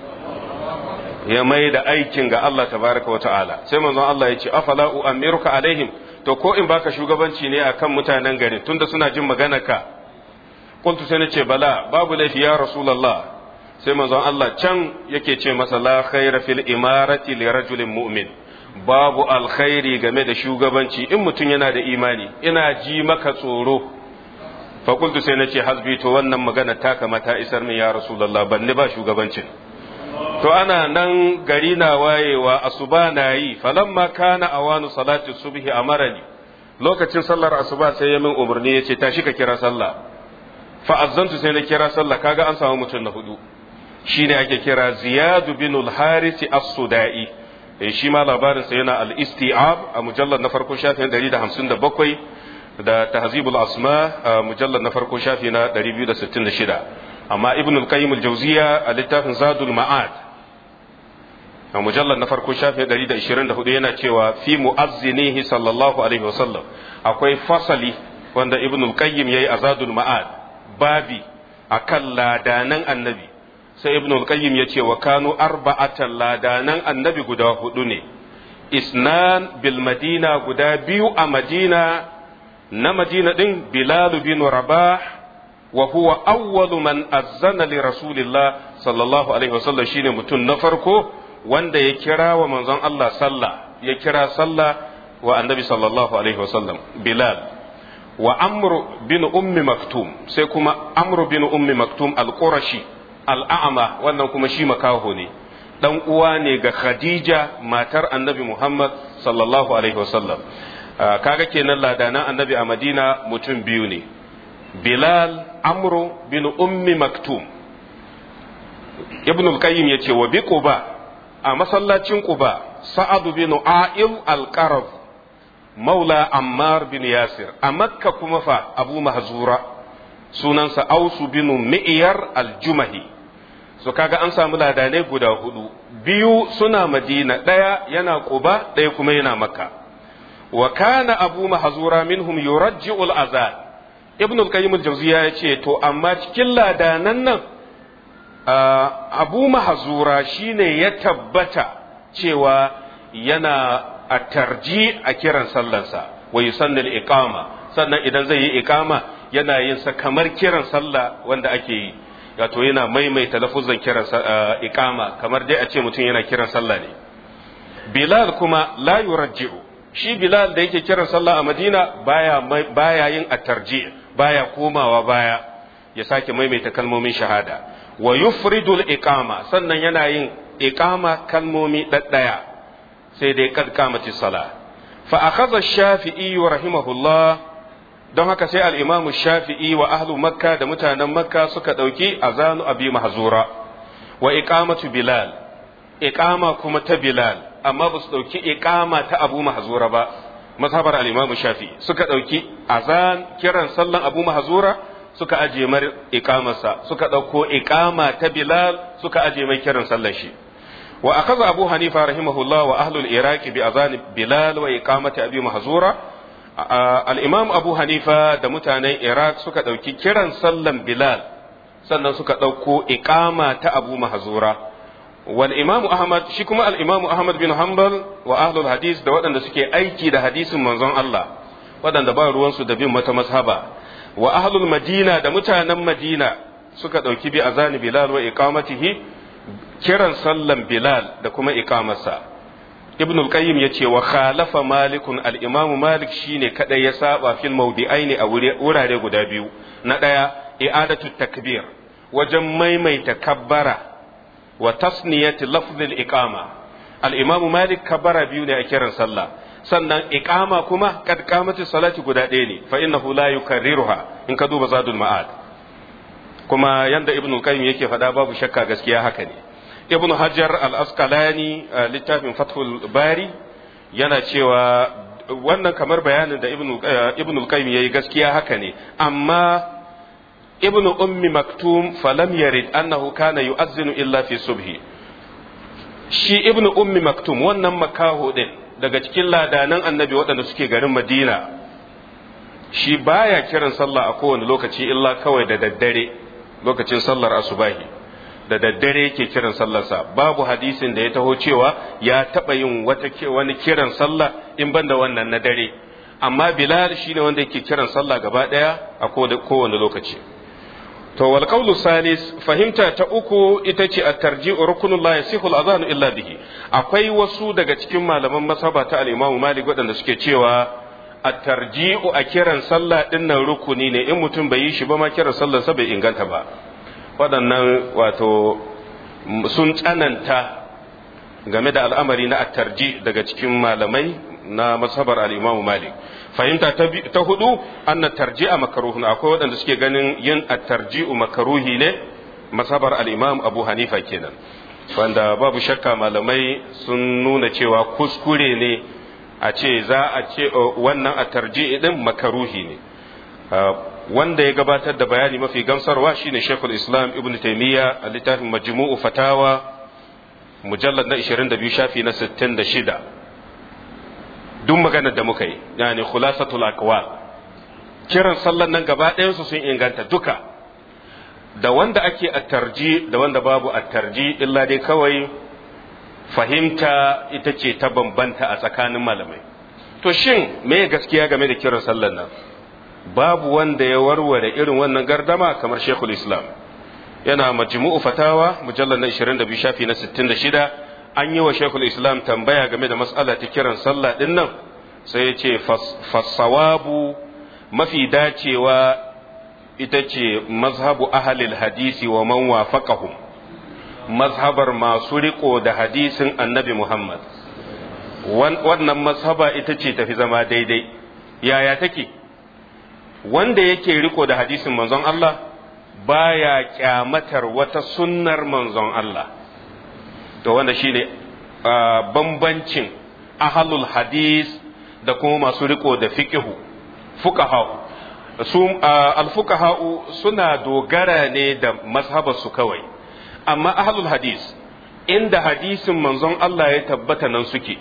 ya mai da aikin ga Allah tabaraka wa ta'ala sai manzon Allah ya ce afala u'amiruka alaihim to ko in baka shugabanci ne akan mutanen garin tunda suna jin maganarka kuntu sai nace bala babu laifi ya rasulullah sai manzon Allah can yake ce masa la khaira fil imarati li rajulin mu'min babu alkhairi game da shugabanci in mutum yana da imani ina ji maka tsoro fa kuntu sai nace hasbi to wannan magana ta kamata isar min ya rasulullah banni ba shugabancin to ana nan gari na wayewa asuba na yi falamma kana awanu salati subhi amarani lokacin sallar asuba sai ya min umarni yace tashi ka kira sallah fa azzantu sai na kira sallah kaga an samu mutum na hudu shine ake kira Ziyad bin al-Harith as-Sudai shi ma labarin sa yana al-Isti'ab a mujallad na farko shafin 157 da Tahzibul Asma a mujallad na farko shafi na 266 amma ibn al-qayyim al-jawziya a littafin zadul ma'ad a mujallar na farko shafi 124 yana cewa fi mu'azzinihi sallallahu alaihi wasallam akwai fasali wanda ibn al-qayyim yayi a zadul ma'ad babi akan ladanan annabi sai ibn al-qayyim yace wa kanu arba'atan ladanan annabi guda hudu ne isnan bil madina guda biyu a madina na madina din bilal bin rabah وهو أول من أذن لرسول الله صلى الله عليه وسلم شيني متون نفركو وند يكرا ومنزل الله صلى يكرا صلى والنبي صلى الله عليه وسلم بلال وأمر بن أم مكتوم سيكما أمر بن أم مكتوم القرشي الأعمى وأنكم شي مكاهوني dan uwa ne ga Khadija matar Annabi Muhammad sallallahu alaihi wasallam kaga kenan ladanan Annabi a Madina mutum biyu ne Bilal Amru bin Ummi Maktum Ibn al-Qayyim yace wa bi Quba a masallacin Quba Sa'ad bin A'il al-Qarab Maula Ammar bin Yasir a Makka kuma fa Abu Mahzura sunansa Aus bin Mi'yar al-Jumahi so kaga an samu ladanai guda hudu biyu suna Madina daya yana Quba daya kuma yana Makka wa kana Abu Mahzura minhum yurajji'u al-azan ibn al-qayyim al-jawziya yace to amma cikin ladanan nan Abu Mahzura shine ya tabbata cewa yana a tarji a kiran sallansa wa yusanni al-iqama sannan idan zai yi iqama yana yin sa kamar kiran sallah wanda ake yi wato yana maimaita lafuzan kiran iqama kamar dai a ce mutum yana kiran sallah ne Bilal kuma la yurajji'u shi Bilal da yake kiran sallah a Madina baya yin at-tarji baya komawa baya ya sake maimaita kalmomin shahada wa yufridul iqama sannan yana yin iqama kalmomi daddaya sai dai kad kamati sala fa akhadha ash-shafi'i rahimahullah don haka sai al-imam shafi'i wa ahlu makka da mutanen makka suka dauki azanu abi mahzura wa iqamatu bilal iqama kuma ta bilal amma ba su dauki iqama ta abu mahzura ba mazhabar al-imam shafi'i suka dauki azan kiran sallan abu mahzura suka aje mar iqamarsa suka dauko iqama ta bilal suka aje mai kiran sallar shi wa akaza abu hanifa rahimahullah wa ahlul iraqi bi azan bilal wa iqamati abi mahzura al-imam abu hanifa da mutanen iraq suka dauki kiran sallan bilal sannan suka dauko iqama ta abu mahzura wal imam ahmad shi kuma al-imam ahmad bin hanbal wa ahlul hadis da waɗanda suke aiki da hadisin manzon Allah waɗanda ba ruwansu da bin wata mazhaba wa ahlul madina da mutanen madina suka dauki bi azan bilal wa iqamatihi kiran sallan bilal da kuma iqamarsa ibn al-qayyim yace wa khalafa malikun al-imam malik shine kadai ya saba fil mawdi'aini a wurare guda biyu na daya i'adatu takbir wajen maimaita kabbara wa tasniyati lafz al-iqama al-imam malik kabbara biyu ne a kiran sallah sannan iqama kuma kad qamati salati guda ɗaya ne fa innahu la yukarriruha in ka duba zadul ma'ad kuma yanda ibn al-qayyim yake faɗa babu shakka gaskiya haka ne ibn hajar al-asqalani littafin fathul bari yana cewa wannan kamar bayanin da ibn al-qayyim yayi gaskiya haka ne amma ibn ummi maktum falam yarid annahu kana yu'azzinu illa fi subhi shi ibn ummi maktum wannan makaho din daga cikin ladanan annabi waɗanda suke garin madina shi baya kiran sallah a kowane lokaci illa kawai da daddare lokacin sallar asubahi da daddare yake kiran sallarsa babu hadisin da ya taho cewa ya taɓa yin wani kiran sallah in banda wannan na dare amma bilal shine wanda yake kiran sallah gaba ɗaya a kowane lokaci to wal qawlu salis fahimta ta uku ita ce at-tarji'u rukunul la yasihu al-adhan illa bihi akwai wasu daga cikin malaman masaba ta al-Imam Malik waɗanda suke cewa at-tarji'u a kiran sallah din nan rukuni ne in mutum bai yi shi ba ma kiran sallar sa bai inganta ba waɗannan wato sun tsananta game da al'amari na at-tarji daga cikin malamai na masabar al-Imam Malik fahimta ta hudu anna tarji'a makruhun akwai waɗanda suke ganin yin at-tarji'u makruhi ne masabar al-Imam Abu Hanifa kenan wanda babu shakka malamai sun nuna cewa kuskure ne a ce za a ce wannan at-tarji'i din makruhi ne wanda ya gabatar da bayani mafi gamsarwa shine Sheikhul Islam Ibn Taymiyyah a littafin Majmu'u Fatawa mujallad na 22 shafi na 66 duk maganar da muka yi yani khulasatul aqwal kiran sallan nan gaba ɗayan su sun inganta duka da wanda ake at-tarji da wanda babu at-tarji illa dai kawai fahimta ita ce ta bambanta a tsakanin malamai to shin me gaskiya game da kiran sallan nan babu wanda ya warware irin wannan gardama kamar Sheikhul Islam yana majmu'u fatawa mujallal na 22 shafi na 66 an yi wa Sheikhul Islam tambaya game da mas'ala ta kiran sallah din nan sai ya ce fasawabu mafi dacewa ita ce mazhabu ahlil hadisi wa man wafaqahum mazhabar masu riko da hadisin annabi Muhammad wannan mazhaba ita ce tafi zama daidai yaya take wanda yake riko da hadisin manzon Allah baya kyamatar wata sunnar manzon Allah to wanda shine bambancin ahlul hadis da kuma masu riko da fiqhu fuqaha su al-fuqaha suna dogara ne da mazhabar su kawai amma ahlul hadis inda hadisin manzon Allah ya tabbata nan suke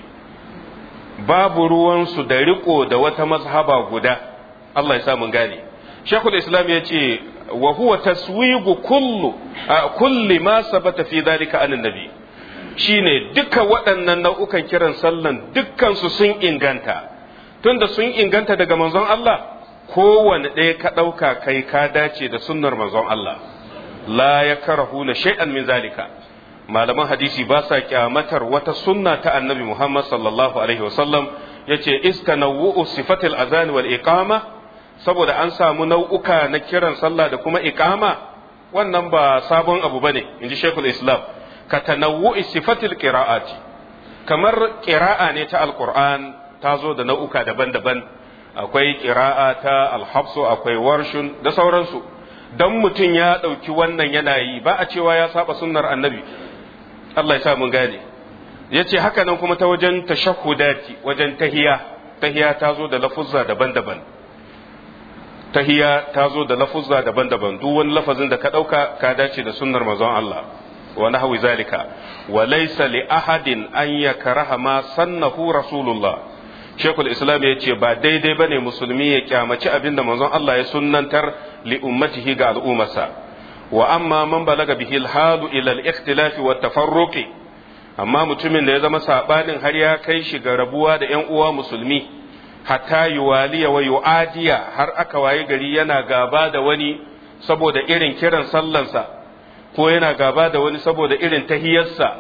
babu ruwan su da riko da wata mazhaba guda Allah ya sa mun gane Sheikhul Islam ya ce wa huwa taswigu kulli ma sabata fi dhalika an nabi shine duka waɗannan nau'ukan kiran sallan dukkan su sun inganta tunda sun inganta daga manzon Allah kowanne ɗaya ka ɗauka kai ka dace da sunnar manzon Allah la yakrahuna shay'an min zalika malaman hadisi ba sa kyamatar wata sunna ta annabi Muhammad sallallahu alaihi wasallam yace istanawu'u sifatil azan wal iqama saboda an samu nau'uka na kiran sallah da kuma iqama wannan ba sabon abu bane inji Sheikhul Islam ka tanawu'i sifatil qira'ati kamar qira'a ne ta alquran ta zo da nau'uka daban-daban, akwai ƙira'a ta alhafsu, akwai warshun da sauransu. Don mutum ya ɗauki wannan yana yi ba a cewa ya saba sunnar annabi. Allah ya sa mun gane. Ya ce haka nan kuma ta wajen tashahhudati, wajen tahiya ta zo da lafuzza daban-daban. Tahiya ta zo da lafuzza daban-daban, duk wani lafazin da ka ɗauka ka dace da sunnar manzon Allah. Wa nahwi zalika wa laysa li ahadin an yakraha ma sannahu rasulullah. Sheikhul Islam ya ce ba daidai bane musulmi ya kyamaci abinda manzon Allah ya sunnantar li ummatihi ga al'ummarsa. Wa amma man balaga bihi al-halu ila al-ikhtilaf wa tafarruqi, amma mutumin da ya zama sabanin har ya kai shi ga rabuwa da ƴan uwa musulmi, hatta yuwaliya wa yu'adiya, har aka waye gari yana gaba da wani saboda irin kiran sallansa, ko yana gaba da wani saboda irin tahiyarsa,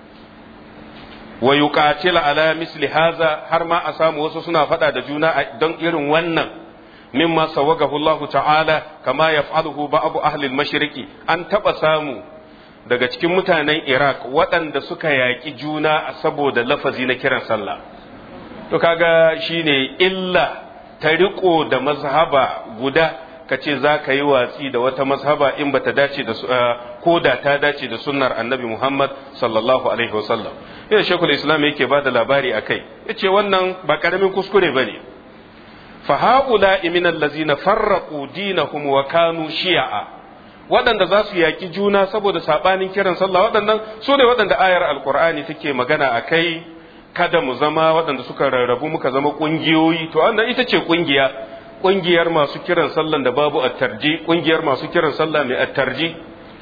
wa yuqatila ala misli haza, har ma a samu wasu suna faɗa da juna don irin wannan, mimma sawagahu Allah ta'ala kama yaf'aluhu ba'd ahli al-mashriqi. An taba samu daga cikin mutanen Iraq waɗanda suka yaƙi juna saboda lafazi na kiran sallah. To kaga shine illa ta riko da mazhaba guda, ka ce za ka yi watsi da wata mazhaba in ba ta dace da ko da ta dace da sunnar annabi Muhammad sallallahu alaihi wasallam. Yana Sheikhul Islam yake ba da labari a kai, ya ce wannan ba ƙaramin kuskure ba ne. Fa ha'ula min allazina farraqu dinahum wa kanu shi'a, waɗanda za su yaƙi juna saboda saɓanin kiran sallah, waɗannan su ne waɗanda ayar alƙur'ani take magana a kai, kada mu zama waɗanda suka rarrabu muka zama ƙungiyoyi. To wannan ita ce ƙungiyar masu kiran sallan da babu attarji, ƙungiyar masu kiran sallah mai attarji,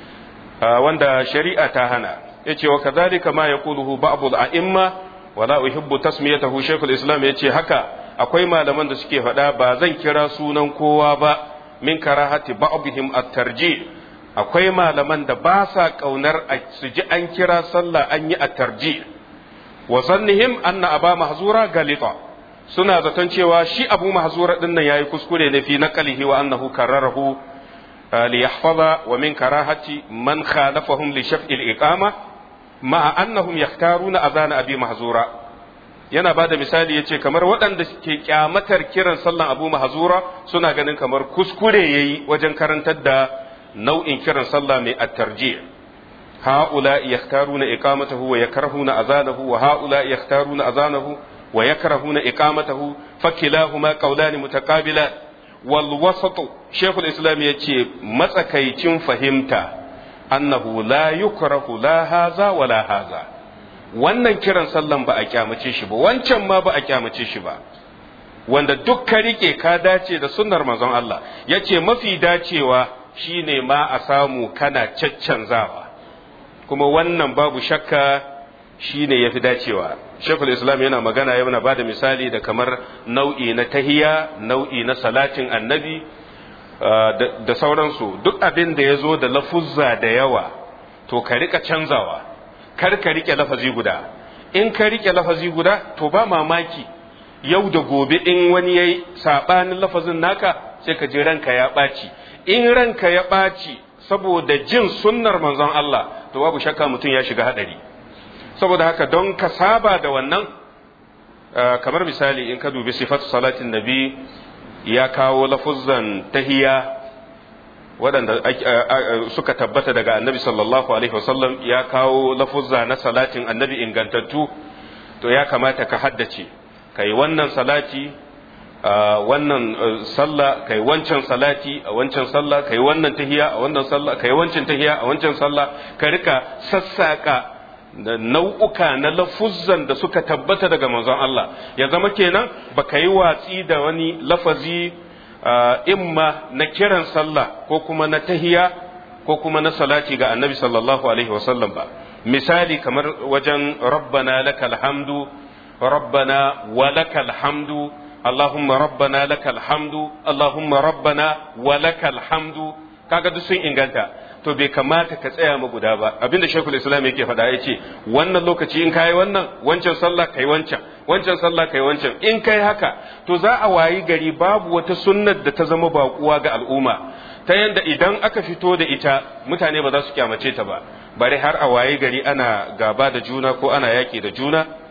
wanda shari'a ta hana. Yace wa kadhalika ma yaquluhu ba'd al-a'imma wala uhibbu tasmiyatahu. Shaykhul Islam yace haka akwai malaman da suke faɗa ba zan kira sunan kowa ba, min karahati ba'dihim at-tarji. Akwai malaman da ba sa kaunar su ji an kira sallah an yi at-tarji, wa zannihim anna aba mahzura galita, suna zaton cewa shi abu mahzura din nan yayi kuskure ne fi naqlihi wa annahu kararahu li yahfaza, wa min karahati man khalafahum li shaf'i al-iqama ma annahum yakhtaruna adhan abi mahzura. Yana bada misali yace kamar waɗanda ke kyamatar kiran sallan abu mahzura suna ganin kamar kuskure yayi wajen karantar da nau'in kiran sallah mai at-tarji'. هؤلاء يختارون إقامته ويكرهون أذانه، وهؤلاء يختارون أذانه ويكرهون إقامته، فكلاهما قولان متقابلان. والوسط شيخ الإسلام يقول مسكيتين فهمت أنه لا يكره لا هذا ولا هذا. wannan kiran sallan ba a kyamace shi ba, wancan ma ba a kyamace shi ba, wanda duk ka rike ka dace da sunnar manzon Allah. Yace mafi dacewa shine ma a samu kana caccanzawa, kuma wannan babu shakka shine yafi dacewa. Sheikhul Islam yana magana yana bada misali da kamar nau'i na tahiya, nau'i na salatin annabi da sauransu. Duk abin da ya zo da lafuzza da yawa to ka rika canzawa, kar ka rike lafazi guda. In ka rike lafazi guda to ba mamaki yau da gobe in wani yayi sabanin lafazin naka sai ka ji ranka ya ɓaci. In ranka ya ɓaci saboda jin sunnar manzon Allah, to babu shakka mutum ya shiga hadari. Saboda haka don ka saba da wannan, kamar misali in ka dubi sifatu salatin nabi, ya kawo lafuzzan tahiya waɗanda suka tabbata daga annabi sallallahu alaihi wasallam, ya kawo lafuzza na salatin annabi ingantattu. To ya kamata ka haddace, kai wannan salati wannan sallah, kai wancan salati a wancan sallah, kai wannan tahiya a wannan sallah, kai wancan tahiya a wancan sallah, ka rika sassaka da nau'uka na lafuzzan da suka tabbata daga manzon Allah. Ya zama kenan baka yi watsi da wani lafazi imma na kiran sallah ko kuma na tahiya ko kuma na salati ga annabi sallallahu alaihi wasallam ba. Misali kamar wajen rabbana lakal hamdu, rabbana wa lakal hamdu, Allahumma rabbana lakal hamdu, Allahumma rabbana wa lakal hamdu, kaga duk sun inganta. To bai kamata ka tsaya ma guda ba. Abinda Sheikhul Islam yake faɗa yace wannan lokaci in kai wannan, wancan sallah kai wancan, wancan sallah kai wancan. In kai haka to za a wayi gari babu wata sunnar da ta zama baƙuwa ga al'umma, ta yanda idan aka fito da ita mutane ba za su kyamace ta ba, bare har a wayi gari ana gaba da juna ko ana yaƙi da juna.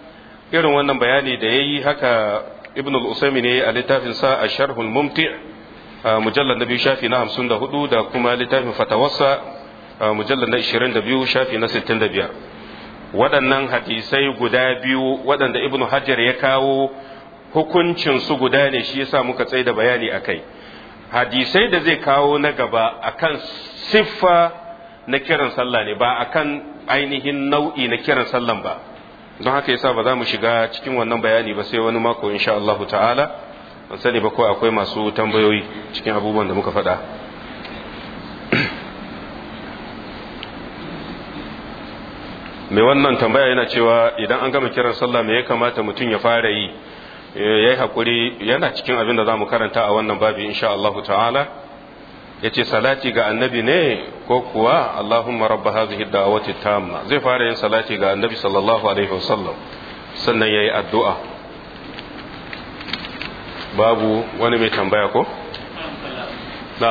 irin wannan bayani da yayi haka ibn al-usaymi ne a littafin sa ash-sharh al-mumti' mujallad na biyu shafi na 54 da kuma littafin fatawassa mujallad na 22 shafi na 65 waɗannan hadisai guda biyu waɗanda ibn hajar ya kawo hukuncin su guda ne shi yasa muka tsaye da bayani akai hadisai da zai kawo na gaba akan siffa na kiran sallah ne ba akan ainihin nau'i na kiran sallan ba don haka yasa ba za mu shiga cikin wannan bayani ba sai wani mako insha Allah ta'ala ban sani ba ko akwai masu tambayoyi cikin abubuwan da muka faɗa mai wannan tambaya yana cewa idan an gama kiran sallah me ya kamata mutum ya fara yi yayi hakuri yana cikin abin da za mu karanta a wannan babi insha Allah ta'ala yace salati ga annabi ne ko kuwa Allahumma rabb hadhihi ad-da'wati tamma zai fara yin salati ga annabi sallallahu alaihi wasallam sannan yayi addu'a babu wani mai tambaya ko na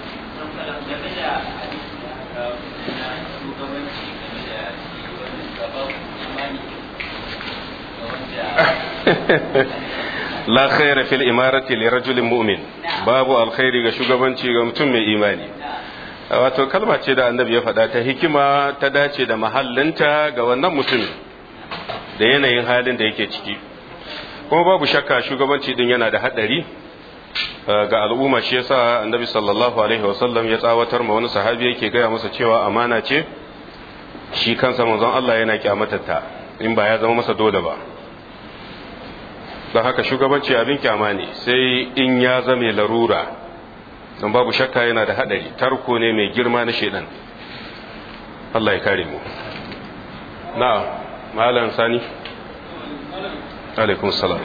la khaira fil imarati li rajulin mu'min babu alkhairi ga shugabanci ga mutum mai imani wato kalma ce da annabi ya faɗa ta hikima ta dace da mahallinta ga wannan mutum da yanayin halin da yake ciki kuma babu shakka shugabanci din yana da hadari ga al'umma shi yasa annabi sallallahu alaihi wasallam ya tsawatar ma wani sahabi yake gaya masa cewa amana ce shi kansa manzon Allah yana kyamatarta in ba ya zama masa dole ba don haka shugabanci abin kyama ne sai in ya zame larura don babu shakka yana da hadari tarko ne mai girma na shedan Allah ya kare mu na malam sani alaikum salam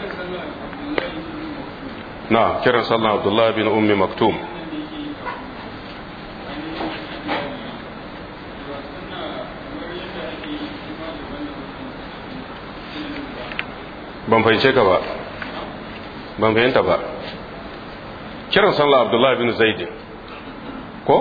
na kiran sallan abdullahi bin ummi maktum ban fahimce ka ba ban fahimta ba kiran sallah abdullahi bin zaidin ko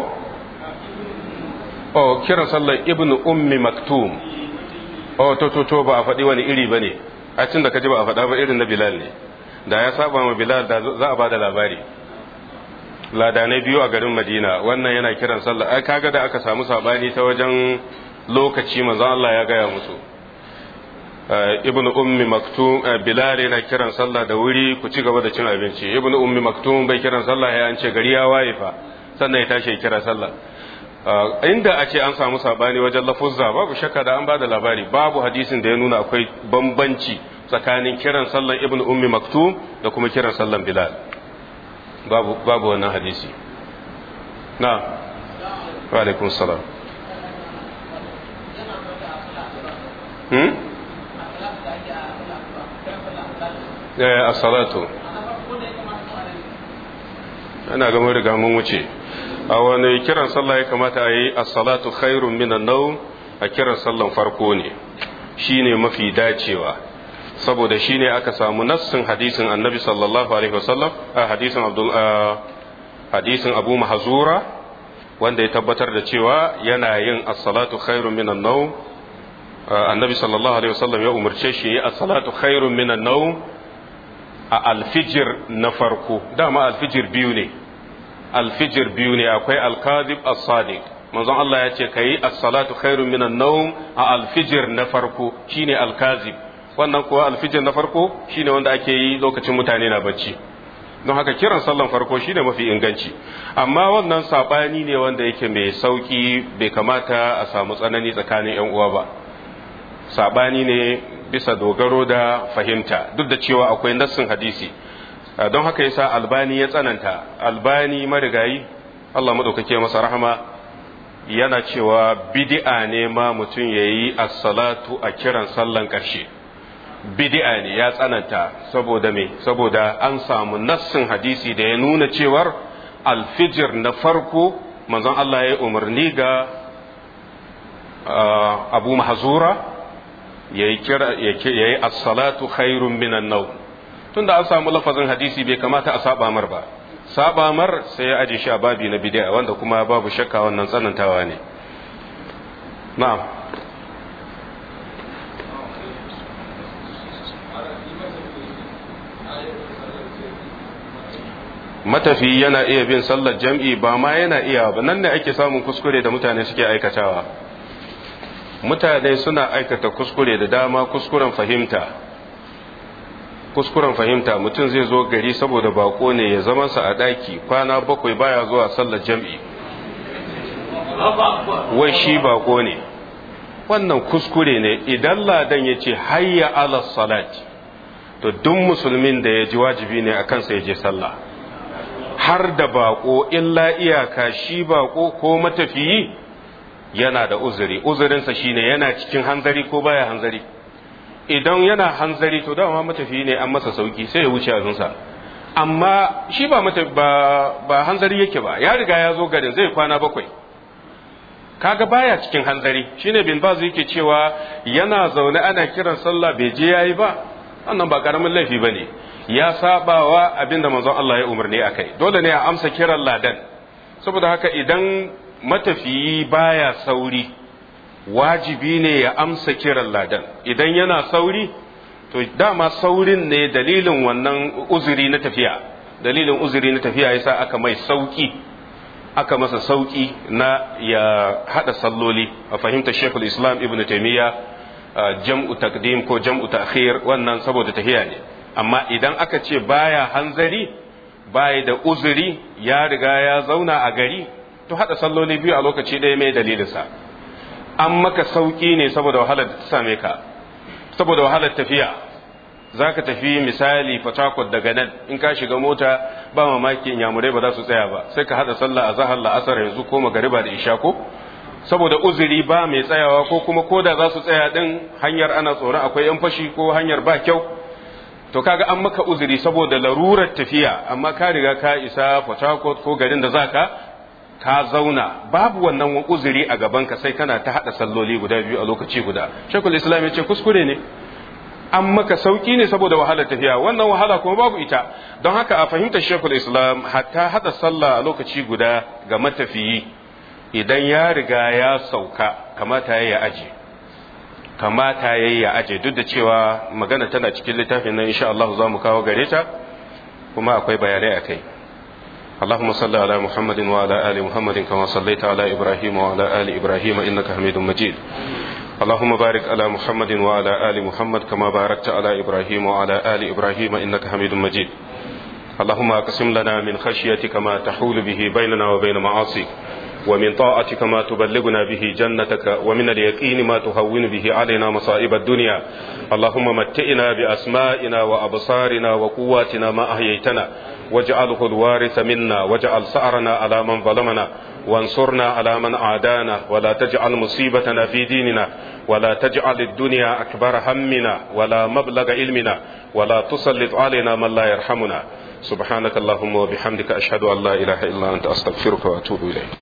oh kiran sallah ibn ummi maktum oh to ba a faɗi wani iri ba ne a cin da kaji ba a faɗa ba irin na bilal ne da ya saba ma bilal da za a ba da labari ladanai biyu a garin madina wannan yana kiran sallah ai kaga da aka samu sabani ta wajen lokaci manzon Allah ya gaya musu ibnu ummi maktum bilal yana kiran sallah da wuri ku ci gaba da cin abinci ibnu ummi maktum bai kiran sallah ya an ce gari ya waye fa sannan ya tashi ya kira sallah inda a ce an samu sabani wajen lafuzza babu shakka da an bada labari babu hadisin da ya nuna akwai bambanci tsakanin kiran sallan ibnu ummi maktum da kuma kiran sallan bilal babu wannan hadisi na wa alaikum salam as-salatu ana ga mun riga mun wuce a wani kiran sallah ya kamata a yi as-salatu khairun minan nawm a kiran sallan farko ne shine mafi dacewa saboda shine aka samu nassin hadisin annabi sallallahu alaihi wasallam hadisin abu mahzura wanda ya tabbatar da cewa yana yin as-salatu khairun minan nawm annabi sallallahu alaihi wasallam ya umarce shi yi as-salatu khairun minan nawm a alfijir na farko dama alfijir biyu ne akwai alkazib as-sadiq manzon Allah ya ce kai as-salatu khairun minan nawm a alfijir na farko shine alkazib wannan kuwa alfijir na farko shine wanda ake yi lokacin mutane na bacci don haka kiran sallan farko shine mafi inganci amma wannan sabani ne wanda yake mai sauki bai kamata a samu tsanani tsakanin yan uwa ba sabani ne bisa dogaro da fahimta duk da cewa akwai nassin hadisi don haka yasa albani ya tsananta albani marigayi Allah madaukake masa rahama yana cewa bid'a ne ma mutum yayi as-salatu a kiran sallan karshe bid'a ne ya tsananta saboda me saboda an samu nassin hadisi da ya nuna cewar alfijir na farko manzon Allah ya umarni ga Abu Mahzura yayi as-salatu khairun minan nawm tunda an samu lafazin hadisi bai kamata a saba mar ba saba mar sai ya aje shi a babi na bid'a wanda kuma babu shakka wannan tsanantawa ne na'am matafiyi yana iya bin sallar jam'i ba ma yana iya ba, nan ne ake samun kuskure da mutane suke aikatawa. Mutane suna aikata kuskure da dama, kuskuren fahimta mutum zai zo gari saboda bako ne ya zama sa a daki kwana 7 baya zuwa sallar jam'i, wai shi bako ne. Wannan kuskure ne. Idan ladan ya ce hayya ala salati, to duk musulmin da ya ji wajibi ne akan sa ya je sallah, har da bako, illa iyaka shi bako ko matafiyi yana da uzuri. Uzurinsa shine yana cikin hanzari ko baya hanzari. Idan yana hanzari to dama matafiyi ne an masa sauki sai ya wuce abinsa. Amma shi ba hanzari yake ba, ya riga ya zo garin zai kwana 7, kaga baya cikin hanzari. Shine bin Baz yake cewa yana zaune ana kiran sallah bai je yayi ba, wannan ba karamin laifi bane, ya sabawa abinda manzon Allah ya umarni akai. Dole ne a amsa kiran ladan. Saboda haka idan matafiyi baya sauri, wajibi ne ya amsa kiran ladan. Idan yana sauri, to dama saurin ne dalilin wannan uzuri na tafiya. Dalilin uzuri na tafiya yasa aka mai sauki, aka masa sauki na ya hada salloli. A fahimta Sheikhul Islam Ibn Taymiyyah, jam'u taqdim ko jam'u ta'khir wannan saboda tahiya ne. Amma idan aka ce baya hanzari, baya da uzuri, ya riga ya zauna a gari, to hada salloli biyu a lokaci ɗaya mai dalilinsa. An maka sauki ne saboda wahalar da ta same ka, saboda wahalar tafiya. Za ka tafi misali Fatakwal daga nan, in ka shiga mota ba mamaki inyamurai ba za su tsaya ba, sai ka hada sallah a zahar la'asar yanzu ko magariba da isha ko, saboda uzuri ba mai tsayawa, ko kuma koda za su tsaya din hanyar ana tsoron akwai yan fashi ko hanyar ba kyau. To kaga an maka uzuri saboda larurar tafiya, amma ka riga ka isa Fatakwal ko garin da zaka ka zauna, babu wannan uzuri a gabanka sai kana ta hada salloli guda biyu a lokaci guda. Sheikhul Islam ya ce kuskure ne. An maka sauki ne saboda wahalar tafiya, wannan wahala kuma babu ita. Don haka a fahimtar Sheikhul Islam, hatta hada sallah a lokaci guda ga matafiyi idan ya riga ya sauka kamata ya aje, duk da cewa magana tana cikin littafin nan, insha Allah za mu kawo gare ta kuma akwai bayanai akai. اللهم صل على محمد وعلى آل محمد كما صليت على إبراهيم وعلى آل إبراهيم إنك حميد مجيد. اللهم بارك على محمد وعلى آل محمد كما باركت على إبراهيم وعلى آل إبراهيم إنك حميد مجيد. اللهم اقسم لنا من خشيتك ما تحول به بيننا وبين معاصيك، ومن طاعتك ما تبلغنا به جنتك، ومن اليقين ما تهون به علينا مصائب الدنيا. اللهم متئنا بأسمائنا وأبصارنا وقواتنا ما أحييتنا، واجعله الوارث منا، واجعل ثأرنا على من ظلمنا، وانصرنا على من عادانا، ولا تجعل مصيبتنا في ديننا، ولا تجعل الدنيا أكبر همنا ولا مبلغ علمنا، ولا تسلط علينا من لا يرحمنا. سبحانك اللهم وبحمدك أشهد أن لا إله إلا أنت أستغفرك وأتوب إليك.